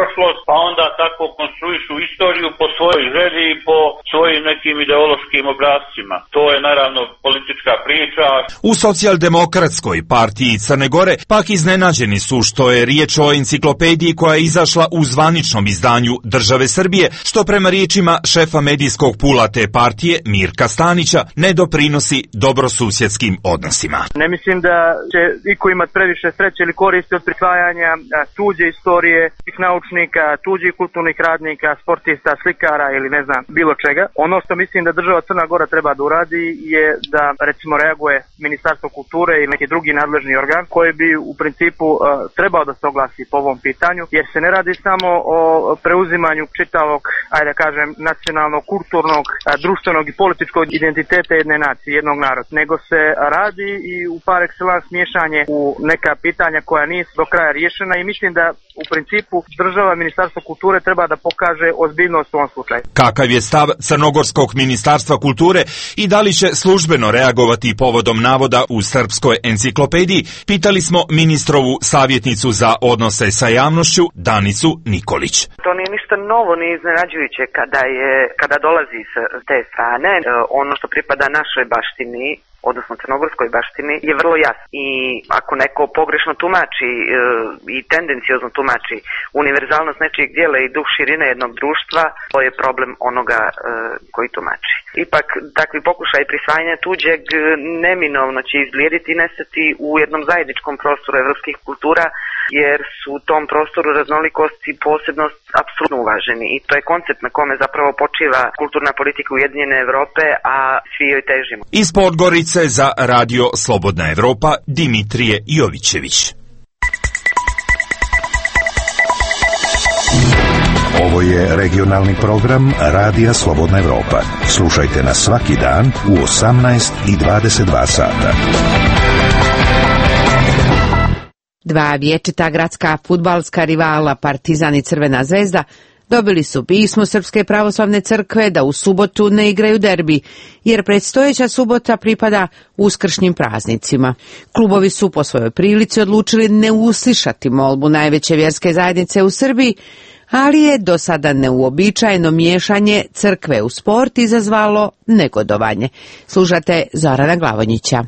prošlost, pa onda tako konstruišu istoriju po svojoj želji i po svojim nekim ideološkim obrascima. To je naravno politička priča. U Socijaldemokratskoj partiji Crne Gore pak iznenađeni su što je riječ o enciklopediji koja je izašla u zvaničnom izdanju države Srbije, što prema riječima šefa medijskog pula te partije Mirka Stanića ne doprinosi dobrosusjedskim odnosima. Ne mislim da će iko imati previše sreće ili koristi od prisvajanja tuđe istorije, tih naučnika, tuđih kulturnih radnika, sportista, slikara ili ne znam, bilo čega. Ono što mislim da država Crna Gora treba da uradi je da recimo reaguje Ministarstvo kulture ili neki drugi nadležni organ koji bi u principu uh, trebao da se oglasi po ovom pitanju, jer se ne radi samo o preuzimanju čitavog, ajde da kažem, nacionalnog, kulturnog, uh, društvenog i političkog identiteta jedne nacije, jednog naroda, nego se radi i u par excellence miješanje u neka pitanja koja nisu do kraja riješena i mislim da u principu država, Ministarstvo kulture treba da pokaže ozbiljnost u ovom slučaju. Kakav je stav Crnogorskog ministarstva kulture i da li će službeno reagovati povodom navoda u srpskoj enciklopediji, pitali smo ministrovu savjetnicu za odnose sa javnošću Danicu Nikolić. To nije ništa novo ni iznenađujuće kada je kada dolazi s te strane. Ono što pripada našoj baštini, odnosno crnogorskoj baštini, je vrlo jasno. I ako neko pogrešno tumači e, i tendencijozno tumači univerzalnost nečijeg dijela i duh širine jednog društva, to je problem onoga e, koji tumači. Ipak, takvi pokušaj prisvajanja tuđeg neminovno će izblijediti i nestati u jednom zajedničkom prostoru evropskih kultura, jer su u tom prostoru raznolikost i posebnost apsolutno uvaženi. I to je koncept na kome zapravo počiva kulturna politika Ujedinjene Evrope, a svi joj težimo. Iz Podgorice za Radio Slobodna Evropa, Dimitrije Jovićević. Ovo je regionalni program Radija Slobodna Evropa. Slušajte nas svaki dan u osamnaest i dvadeset dva sata. Dva vječita gradska fudbalska rivala Partizan i Crvena zvezda dobili su pismo Srpske pravoslavne crkve da u subotu ne igraju derbi, jer predstojeća subota pripada uskršnjim praznicima. Klubovi su po svojoj prilici odlučili ne uslišati molbu najveće vjerske zajednice u Srbiji, ali je do sada neuobičajeno miješanje crkve u sport izazvalo negodovanje. Slušate Zorana Glavonjića.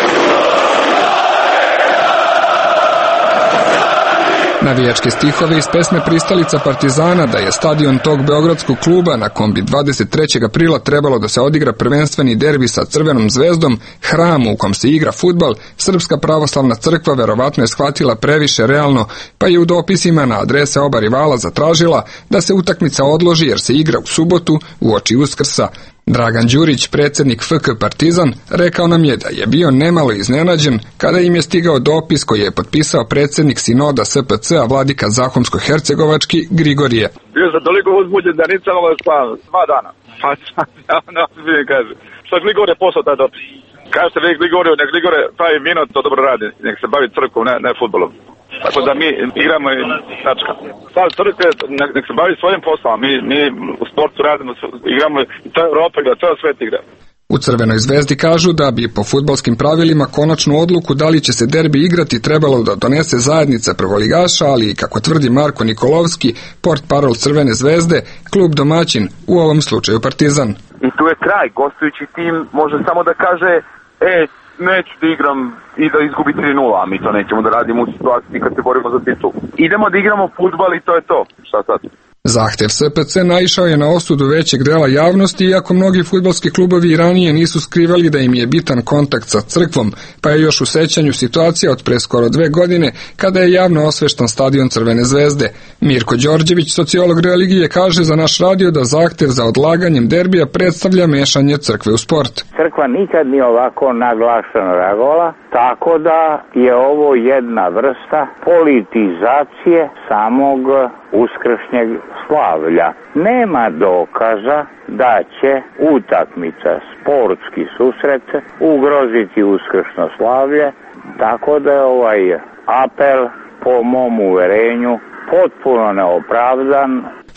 Navijačke stihove iz pesme Pristalica Partizana da je stadion tog beogradskog kluba na kom bi dvadeset trećeg aprila trebalo da se odigra prvenstveni derbi sa Crvenom zvezdom, hramu u kom se igra fudbal, Srpska pravoslavna crkva verovatno je shvatila previše realno, pa je u dopisima na adrese oba rivala zatražila da se utakmica odloži jer se igra u subotu uoči Uskrsa. Dragan Đurić, predsjednik F K Partizan, rekao nam je da je bio nemalo iznenađen kada im je stigao dopis koji je potpisao predsjednik sinoda S P C-a vladika Zahumsko-Hercegovački Grigorije. Bio sam toliko uzbuđen da nisam mogao spavati dva dana. Pa ja ne smijem kaže. Što Grigorije poslao taj dopis? Kažete vi Grigorije, nek Grigorije pravi vino, to dobro radi. Nek se bavi crkvom, ne, ne futbolom. Tako da mi igramo i tačka. Sad crkve, nek, nek se bavi svojim poslom. Mi, mi u sportu radimo, igramo i to je Evropa igra, to je svet igra. U Crvenoj zvezdi kažu da bi po fudbalskim pravilima konačnu odluku da li će se derbi igrati trebalo da donese zajednica prvoligaša, ali kako tvrdi Marko Nikolovski, portparol Crvene zvezde, klub domaćin, u ovom slučaju Partizan. I tu je kraj, gostujući tim može samo da kaže, e, neću da igram i da izgubi tri nula, a mi to nećemo da radimo u situaciji kad se borimo za titul. Idemo da igramo fudbal i to je to. Šta sad? Zahtev S P C naišao je na osudu većeg dela javnosti, iako mnogi fudbalski klubovi i ranije nisu skrivali da im je bitan kontakt sa crkvom, pa je još u sećanju situacija od pre skoro dve godine kada je javno osveštan stadion Crvene zvezde. Mirko Đorđević, sociolog religije, kaže za naš radio da zahtev za odlaganjem derbija predstavlja mešanje crkve u sport. Crkva nikad nije ovako naglašeno reagovala, tako da je ovo jedna vrsta politizacije samog uskršnjeg slavlja. Nema dokaza da će utakmica, sportski susret, ugroziti uskršno slavlje, tako da je ovaj apel po mom uverenju potpuno neopravdan.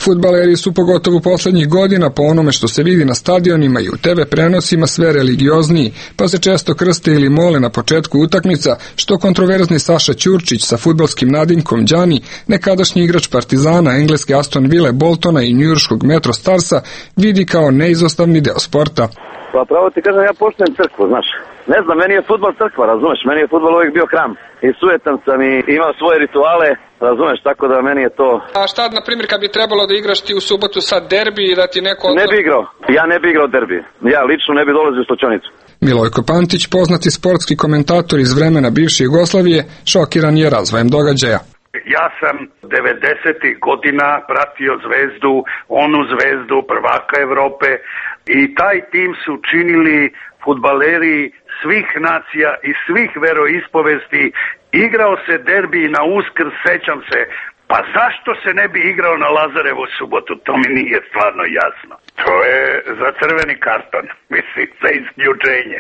Fudbaleri su pogotovo posljednjih godina po onome što se vidi na stadionima i u te ve prenosima sve religiozniji, pa se često krste ili mole na početku utakmica, što kontroverzni Saša Ćurčić sa fudbalskim nadimkom Đani, nekadašnji igrač Partizana, engleske Aston Ville, Boltona i njujorškog Metro Starsa, vidi kao neizostavni deo sporta. Pa pravo ti kažem, ja poštujem crkvu, znaš. Ne znam, meni je fudbal crkva, razumeš, meni je fudbal uvijek bio hram. I sujetan sam i imao svoje rituale, razumeš, tako da meni je to... A šta, na primjer, kad bi trebalo da igraš ti u subotu sad derbi i da ti neko... Ne bi igrao, ja ne bi igrao derbi. Ja lično ne bi dolazio u Stočanicu. Milojko Pantić, poznati sportski komentator iz vremena bivše Jugoslavije, šokiran je razvojem događaja. Ja sam devedesetih godina pratio Zvezdu, onu Zvezdu prvaka Evrope i taj tim su činili fudbaleri svih nacija i svih veroispovesti. Igrao se derbi na Uskrs, sećam se. Pa zašto se ne bi igrao na Lazarevu subotu? To mi nije stvarno jasno. To je za crveni karton, mislim, za isključenje.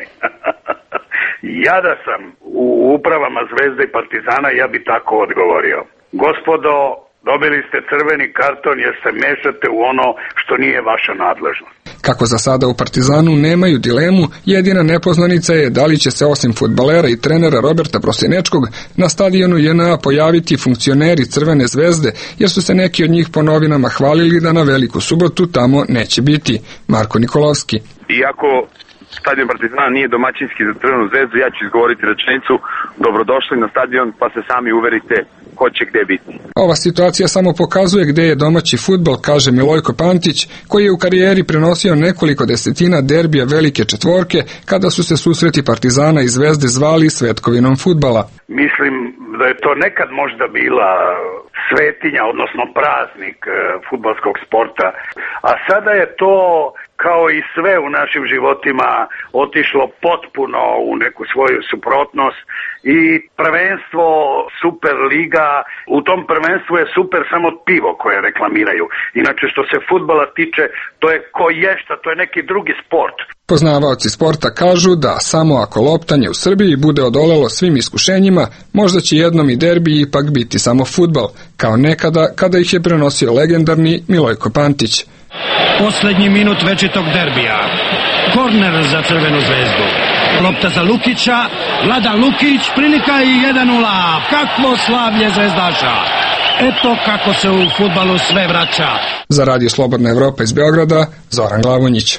Ja da sam u upravama Zvezde i Partizana, ja bi tako odgovorio. Gospodo, dobili ste crveni karton jer se mešate u ono što nije vaša nadležnost. Kako za sada u Partizanu nemaju dilemu, jedina nepoznanica je da li će se osim fudbalera i trenera Roberta Prosinečkog na stadionu J N A pojaviti funkcioneri Crvene zvezde, jer su se neki od njih po novinama hvalili da na Veliku subotu tamo neće biti. Marko Nikolovski. Iako stadion Partizana nije domaćinski za Crvenu zvezdu, ja ću izgovoriti rečenicu: dobrodošli na stadion pa se sami uverite ko će gde biti. Ova situacija samo pokazuje gde je domaći fudbal, kaže Milojko Pantić, koji je u karijeri prenosio nekoliko desetina derbija velike četvorke, kada su se susreti Partizana i Zvezde zvali svetkovinom fudbala. Mislim da je to nekad možda bila svetinja, odnosno praznik e, fudbalskog sporta, a sada je to kao i sve u našim životima otišlo potpuno u neku svoju suprotnost i prvenstvo Super Liga, u tom prvenstvu je super samo pivo koje reklamiraju. Inače što se fudbala tiče, to je koješta, to je neki drugi sport. Poznavaoci sporta kažu da samo ako loptanje u Srbiji bude odolelo svim iskušenjima, možda će jednom i derbi ipak biti samo fudbal, kao nekada kada ih je prenosio legendarni Milojko Pantić. Posljednji minut večitog derbija. Korner za Crvenu zvezdu. Lopta za Lukića. Vladan Lukić, prilika i jedan nula. Kakvo slavlje zvezdaša. Eto kako se u fudbalu sve vraća. Za Radio Slobodna Evropa iz Beograda, Zoran Glavonjić.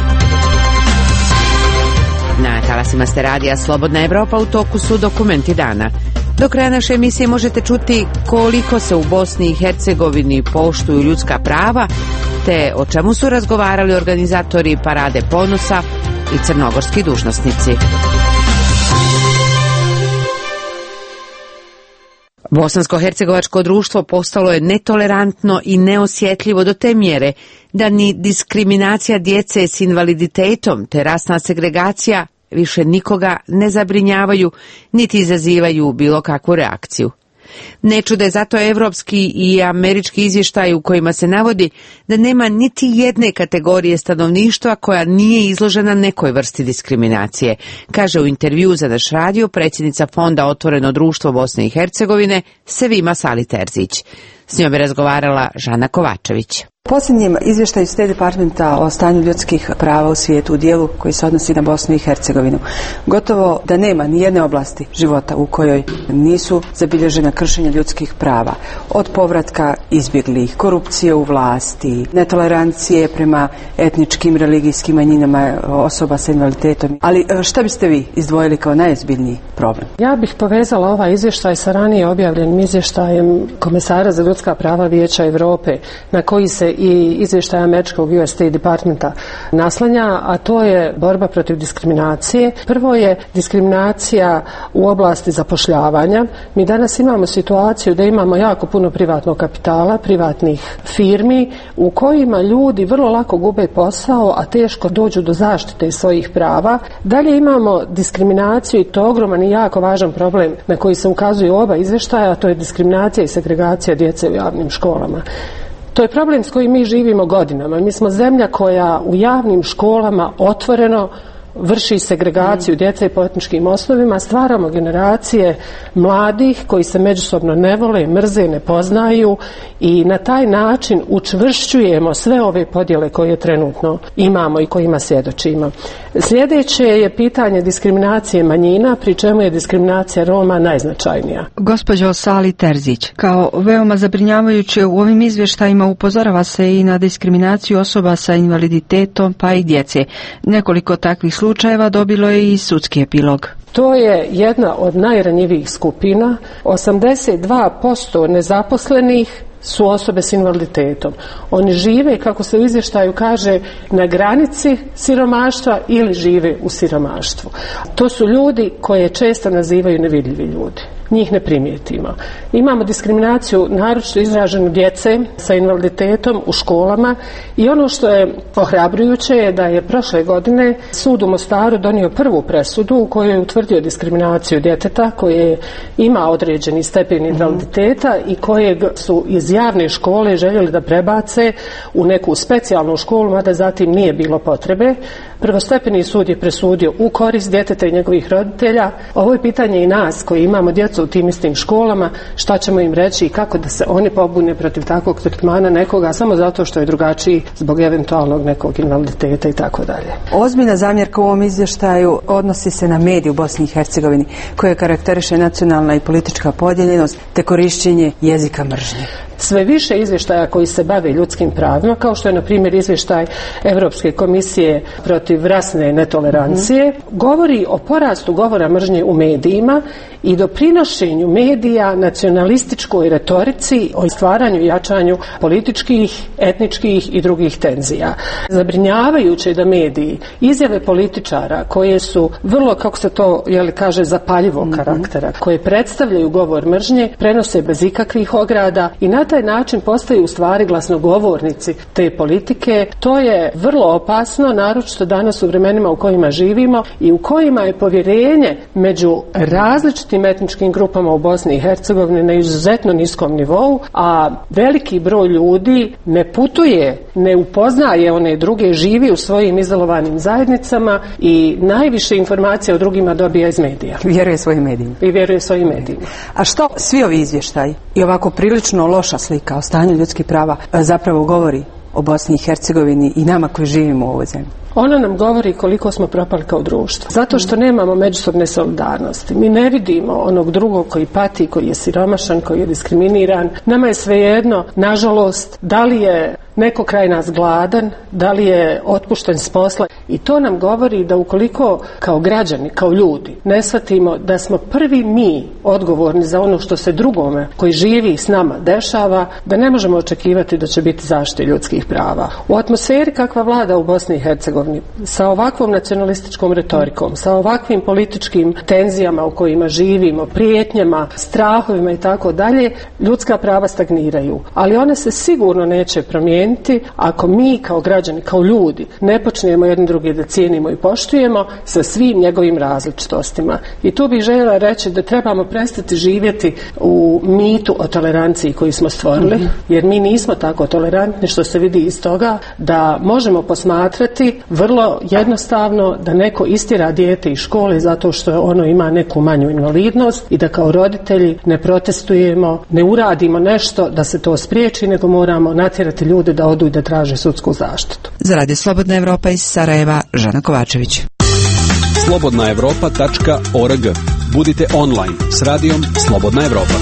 Na talasima ste radija Slobodna Evropa, u toku su dokumenti dana. Do kraja naše emisije možete čuti koliko se u Bosni i Hercegovini poštuju ljudska prava, te o čemu su razgovarali organizatori Parade ponosa i crnogorski dužnosnici. Bosansko-hercegovačko društvo postalo je netolerantno i neosjetljivo do te mjere da ni diskriminacija djece s invaliditetom te rasna segregacija više nikoga ne zabrinjavaju niti izazivaju bilo kakvu reakciju. Ne čude zato evropski i američki izvještaj u kojima se navodi da nema niti jedne kategorije stanovništva koja nije izložena nekoj vrsti diskriminacije, kaže u intervju za naš radio predsjednica Fonda Otvoreno društvo Bosne i Hercegovine Sevima Sali-Terzić. S njom je razgovarala Žana Kovačević. Posljednjem izvještaju State Departmenta o stanju ljudskih prava u svijetu u dijelu koji se odnosi na Bosnu i Hercegovinu, gotovo da nema ni jedne oblasti života u kojoj nisu zabilježena kršenja ljudskih prava. Od povratka izbjeglih, korupcije u vlasti, netolerancije prema etničkim, religijskim manjinama osoba sa invaliditetom. Ali šta biste vi izdvojili kao najozbiljniji problem? Ja bih povezala ovaj izvještaj sa ranije objavljenim izvještajem Komesara za ljudska prava Vijeća Europe, na koji se i izvještaj američkog U S State Departmenta naslanja, a to je borba protiv diskriminacije. Prvo je diskriminacija u oblasti zapošljavanja. Mi danas imamo situaciju da imamo jako puno privatnog kapitala, privatnih firmi u kojima ljudi vrlo lako gube posao, a teško dođu do zaštite svojih prava. Dalje imamo diskriminaciju i to ogroman i jako važan problem na koji se ukazuju oba izvještaja, a to je diskriminacija i segregacija djece u javnim školama. To je problem s kojim mi živimo godinama. Mi smo zemlja koja u javnim školama otvoreno vrši segregaciju djece po etničkim osnovima, stvaramo generacije mladih koji se međusobno ne vole, mrze, ne poznaju i na taj način učvršćujemo sve ove podjele koje trenutno imamo i kojima svjedočimo. Sljedeće je pitanje diskriminacije manjina, pri čemu je diskriminacija Roma najznačajnija. Gospođo Sali Terzić, kao veoma zabrinjavajuće u ovim izvještajima upozorava se i na diskriminaciju osoba sa invaliditetom pa i djece. Nekoliko takvih slučajeva dobilo je i sudski epilog. To je jedna od najranjivijih skupina. osamdeset dva posto nezaposlenih su osobe s invaliditetom. Oni žive, kako se u izvještaju kaže, na granici siromaštva ili žive u siromaštvu. To su ljudi koje često nazivaju nevidljivi ljudi. Njih ne primijetimo. Imamo diskriminaciju naročito izraženu djece sa invaliditetom u školama i ono što je ohrabrujuće je da je prošle godine sud u Mostaru donio prvu presudu u kojoj je utvrdio diskriminaciju djeteta koje ima određeni stepen invaliditeta i kojeg su iz javne škole željeli da prebace u neku specijalnu školu, mada zatim nije bilo potrebe. Prvostepeni sud je presudio u korist djeteta i njegovih roditelja. Ovo je pitanje i nas koji imamo djecu u tim istim školama, šta ćemo im reći i kako da se oni pobune protiv takvog tretmana nekoga samo zato što je drugačiji zbog eventualnog nekog invaliditeta i tako dalje. Ozbiljna zamjerka u ovom izvještaju odnosi se na medije u Bosni i Hercegovini koje karakteriše nacionalna i politička podijeljenost te korišćenje jezika mržnje. Sve više izvještaja koji se bave ljudskim pravima, kao što je na primjer izvještaj Europske komisije protiv rasne netolerancije, mm. govori o porastu govora mržnje u medijima i doprinošenju medija nacionalističkoj retorici, o stvaranju i jačanju političkih, etničkih i drugih tenzija. Zabrinjavajuće je da mediji izjave političara koje su vrlo, kako se to jeli, kaže, zapaljivog mm-hmm. karaktera, koje predstavljaju govor mržnje, prenose bez ikakvih ograda i na taj način postaju u stvari glasnogovornici te politike. To je vrlo opasno, naročito danas u vremenima u kojima živimo i u kojima je povjerenje među različitim etničkim grupama u Bosni i Hercegovini na izuzetno niskom nivou, a veliki broj ljudi ne putuje, ne upoznaje one druge, živi u svojim izolovanim zajednicama i najviše informacija o drugima dobija iz medija. Vjeruje svojim medijima. I vjeruje svojim medijima. A što svi ovi izvještaji i ovako prilično loša slika o stanju ljudskih prava zapravo govori o Bosni i Hercegovini i nama koji živimo u ovoj zemlji? Ona nam govori koliko smo propali kao društvo. Zato što nemamo međusobne solidarnosti. Mi ne vidimo onog drugog koji pati, koji je siromašan, koji je diskriminiran. Nama je svejedno, nažalost, da li je neko kraj nas gladan, da li je otpušten s posla. I to nam govori da ukoliko kao građani, kao ljudi, ne shvatimo da smo prvi mi odgovorni za ono što se drugome koji živi s nama dešava, da ne možemo očekivati da će biti zaštite ljudskih prava. U atmosferi kakva vlada u Bosni i Hercegovini, sa ovakvom nacionalističkom retorikom, sa ovakvim političkim tenzijama u kojima živimo, prijetnjama, strahovima i tako dalje, ljudska prava stagniraju. Ali one se sigurno neće promijeniti ako mi kao građani, kao ljudi, ne počnemo jedni drugi da cijenimo i poštujemo sa svim njegovim različitostima. I tu bih željela reći da trebamo prestati živjeti u mitu o toleranciji koju smo stvorili, jer mi nismo tako tolerantni, što se vidi iz toga da možemo posmatrati vrlo jednostavno da neko istjera dijete iz škole zato što ono ima neku manju invalidnost i da kao roditelji ne protestujemo, ne uradimo nešto da se to spriječi, nego moramo natjerati ljude da odu i da traže sudsku zaštitu. Za Radio Slobodna Evropa iz Sarajeva, Žana Kovačević. slobodna evropa tačka org. Budite online s radijom Slobodna Evropa.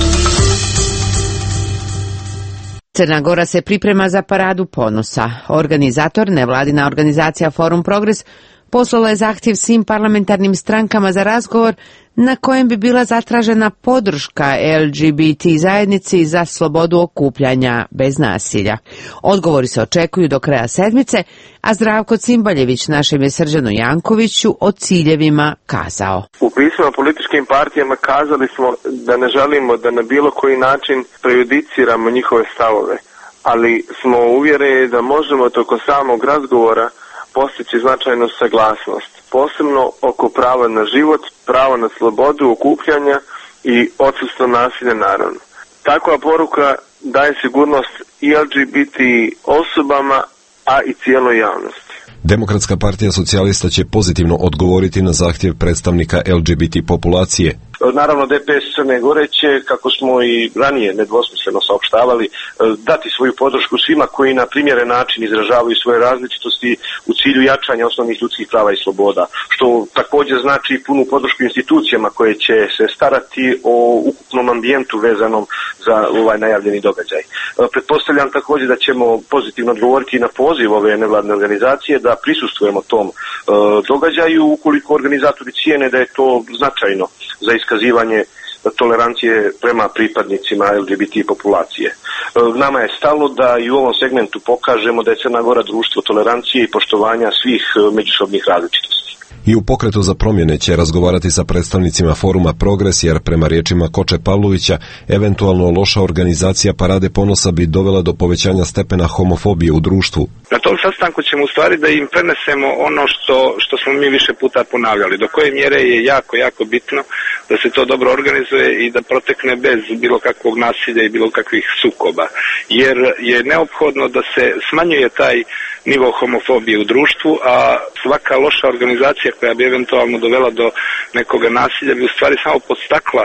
Crna Gora se priprema za paradu ponosa. Organizator, nevladina organizacija Forum Progres, poslala je zahtjev svim parlamentarnim strankama za razgovor na kojem bi bila zatražena podrška L G B T zajednici za slobodu okupljanja bez nasilja. Odgovori se očekuju do kraja sedmice, a Zdravko Cimbaljević našem je Srđanu Jankoviću o ciljevima kazao. U pismima političkim partijama kazali smo da ne želimo da na bilo koji način prejudiciramo njihove stavove, ali smo uvjereni da možemo toko samog razgovora postići značajnu saglasnost, posebno oko prava na život, prava na slobodu okupljanja i odsustvo nasilja naravno. Takva poruka daje sigurnost i L G B T osobama, a i cijeloj javnosti. Demokratska partija socijalista će pozitivno odgovoriti na zahtjev predstavnika L G B T populacije. Naravno, D P S Crne Gore će, kako smo i ranije nedvosmisleno saopštavali, dati svoju podršku svima koji na primjeren način izražavaju svoje različitosti u cilju jačanja osnovnih ljudskih prava i sloboda, što također znači punu podršku institucijama koje će se starati o ukupnom ambijentu vezanom za ovaj najavljeni događaj. Pretpostavljam također da ćemo pozitivno odgovoriti na poziv ove nevladne organizacije da prisustvujemo tom e, događaju ukoliko organizatori cijene da je to značajno za iskazivanje tolerancije prema pripadnicima L G B T populacije. Nama je stalo da i u ovom segmentu pokažemo da je Crna Gora društvo tolerancije i poštovanja svih međusobnih različitosti. I u pokretu za promjene će razgovarati sa predstavnicima foruma Progres, jer prema riječima Koče Pavlovića, eventualno loša organizacija Parade ponosa bi dovela do povećanja stepena homofobije u društvu. Na tom sastanku ćemo u stvari da im prenesemo ono što, što smo mi više puta ponavljali. Do koje mjere je jako, jako bitno da se to dobro organizuje i da protekne bez bilo kakvog nasilja i bilo kakvih sukoba. Jer je neophodno da se smanjuje taj nivo homofobije u društvu, a svaka loša organizacija koja bi eventualno dovela do nekoga nasilja bi u stvari samo podstakla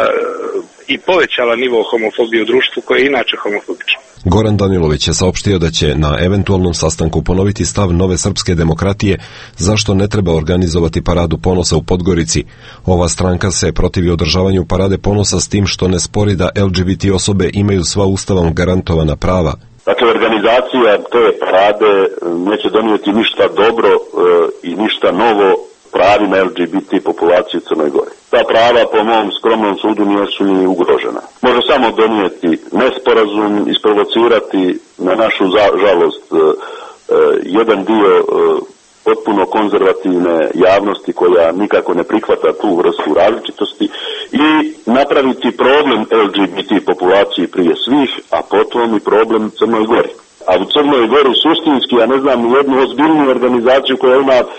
uh, i povećala nivo homofobije u društvu koje je inače homofobično. Goran Danilović je saopštio da će na eventualnom sastanku ponoviti stav Nove srpske demokratije zašto ne treba organizovati Paradu ponosa u Podgorici. Ova stranka se protivi održavanju Parade ponosa s tim što ne spori da L G B T osobe imaju sva ustavom garantovana prava. Dakle, organizacija te parade neće donijeti ništa dobro e, i ništa novo pravima L G B T populacije u Crnoj Gori. Ta prava, po mom skromnom sudu, nisu ni ugrožena. Može samo donijeti nesporazum, isprovocirati na našu žalost e, e, jedan dio e, potpuno konzervativne javnosti koja nikako ne prihvata tu vrstu različitosti i napraviti problem L G B T populaciji prije svih, a potom i problem Crnoj Gori. A u Crnoj Gori suštinski, ja ne znam, jednu ozbiljnu organizaciju koja ima e,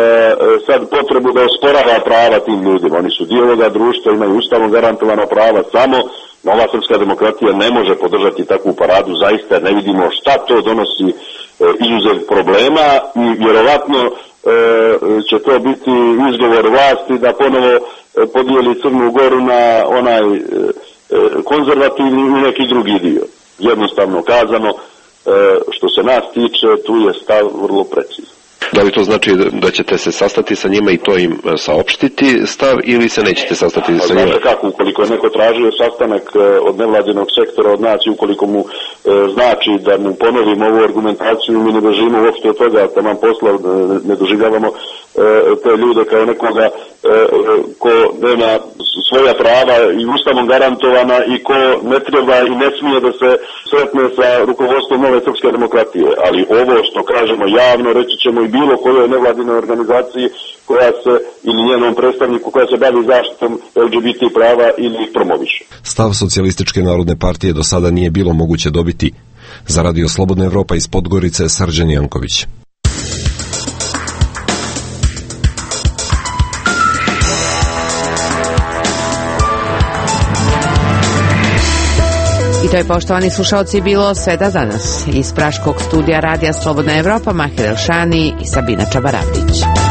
sad potrebu da osporava prava tim ljudima. Oni su dio ovoga društva, imaju ustavom garantovana prava, samo Nova srpska demokratija ne može podržati takvu paradu, zaista ne vidimo šta to donosi e, izuzev problema i vjerovatno e, će to biti izgovor vlasti da ponovo e, podijeli Crnu Goru na onaj e, konzervativni i neki drugi dio. Jednostavno kazano, e, što se nas tiče, tu je stav vrlo precizan. Da li to znači da ćete se sastati sa njima i to im saopštiti stav ili se nećete sastati sa njima? Znate kako, ukoliko je neko tražio sastanak od nevladinog sektora od nas i ukoliko mu e, znači da mu ponovimo ovu argumentaciju, mi ne doživimo uopšte od toga, da nam posla ne doživljavamo e, te ljude kao nekoga e, ko nema svoja prava i ustavom garantovana i ko ne treba i ne smije da se sretne sa rukovodstvom Nove srpske demokratije. Ali ovo što kažemo javno, reći ćemo i bilo kojoj nevladinoj organizaciji koja se, ili njenom predstavniku koja se bavi zaštitom L G B T prava ili ih promoviše. Stav Socijalističke narodne partije do sada nije bilo moguće dobiti. Za Radio Slobodna Evropa iz Podgorice, Srđan Janković. I to je, poštovani slušalci, bilo sve da danas. Iz praškog studija Radija Slobodna Evropa, Mahir Elšani i Sabina Čabaravdić.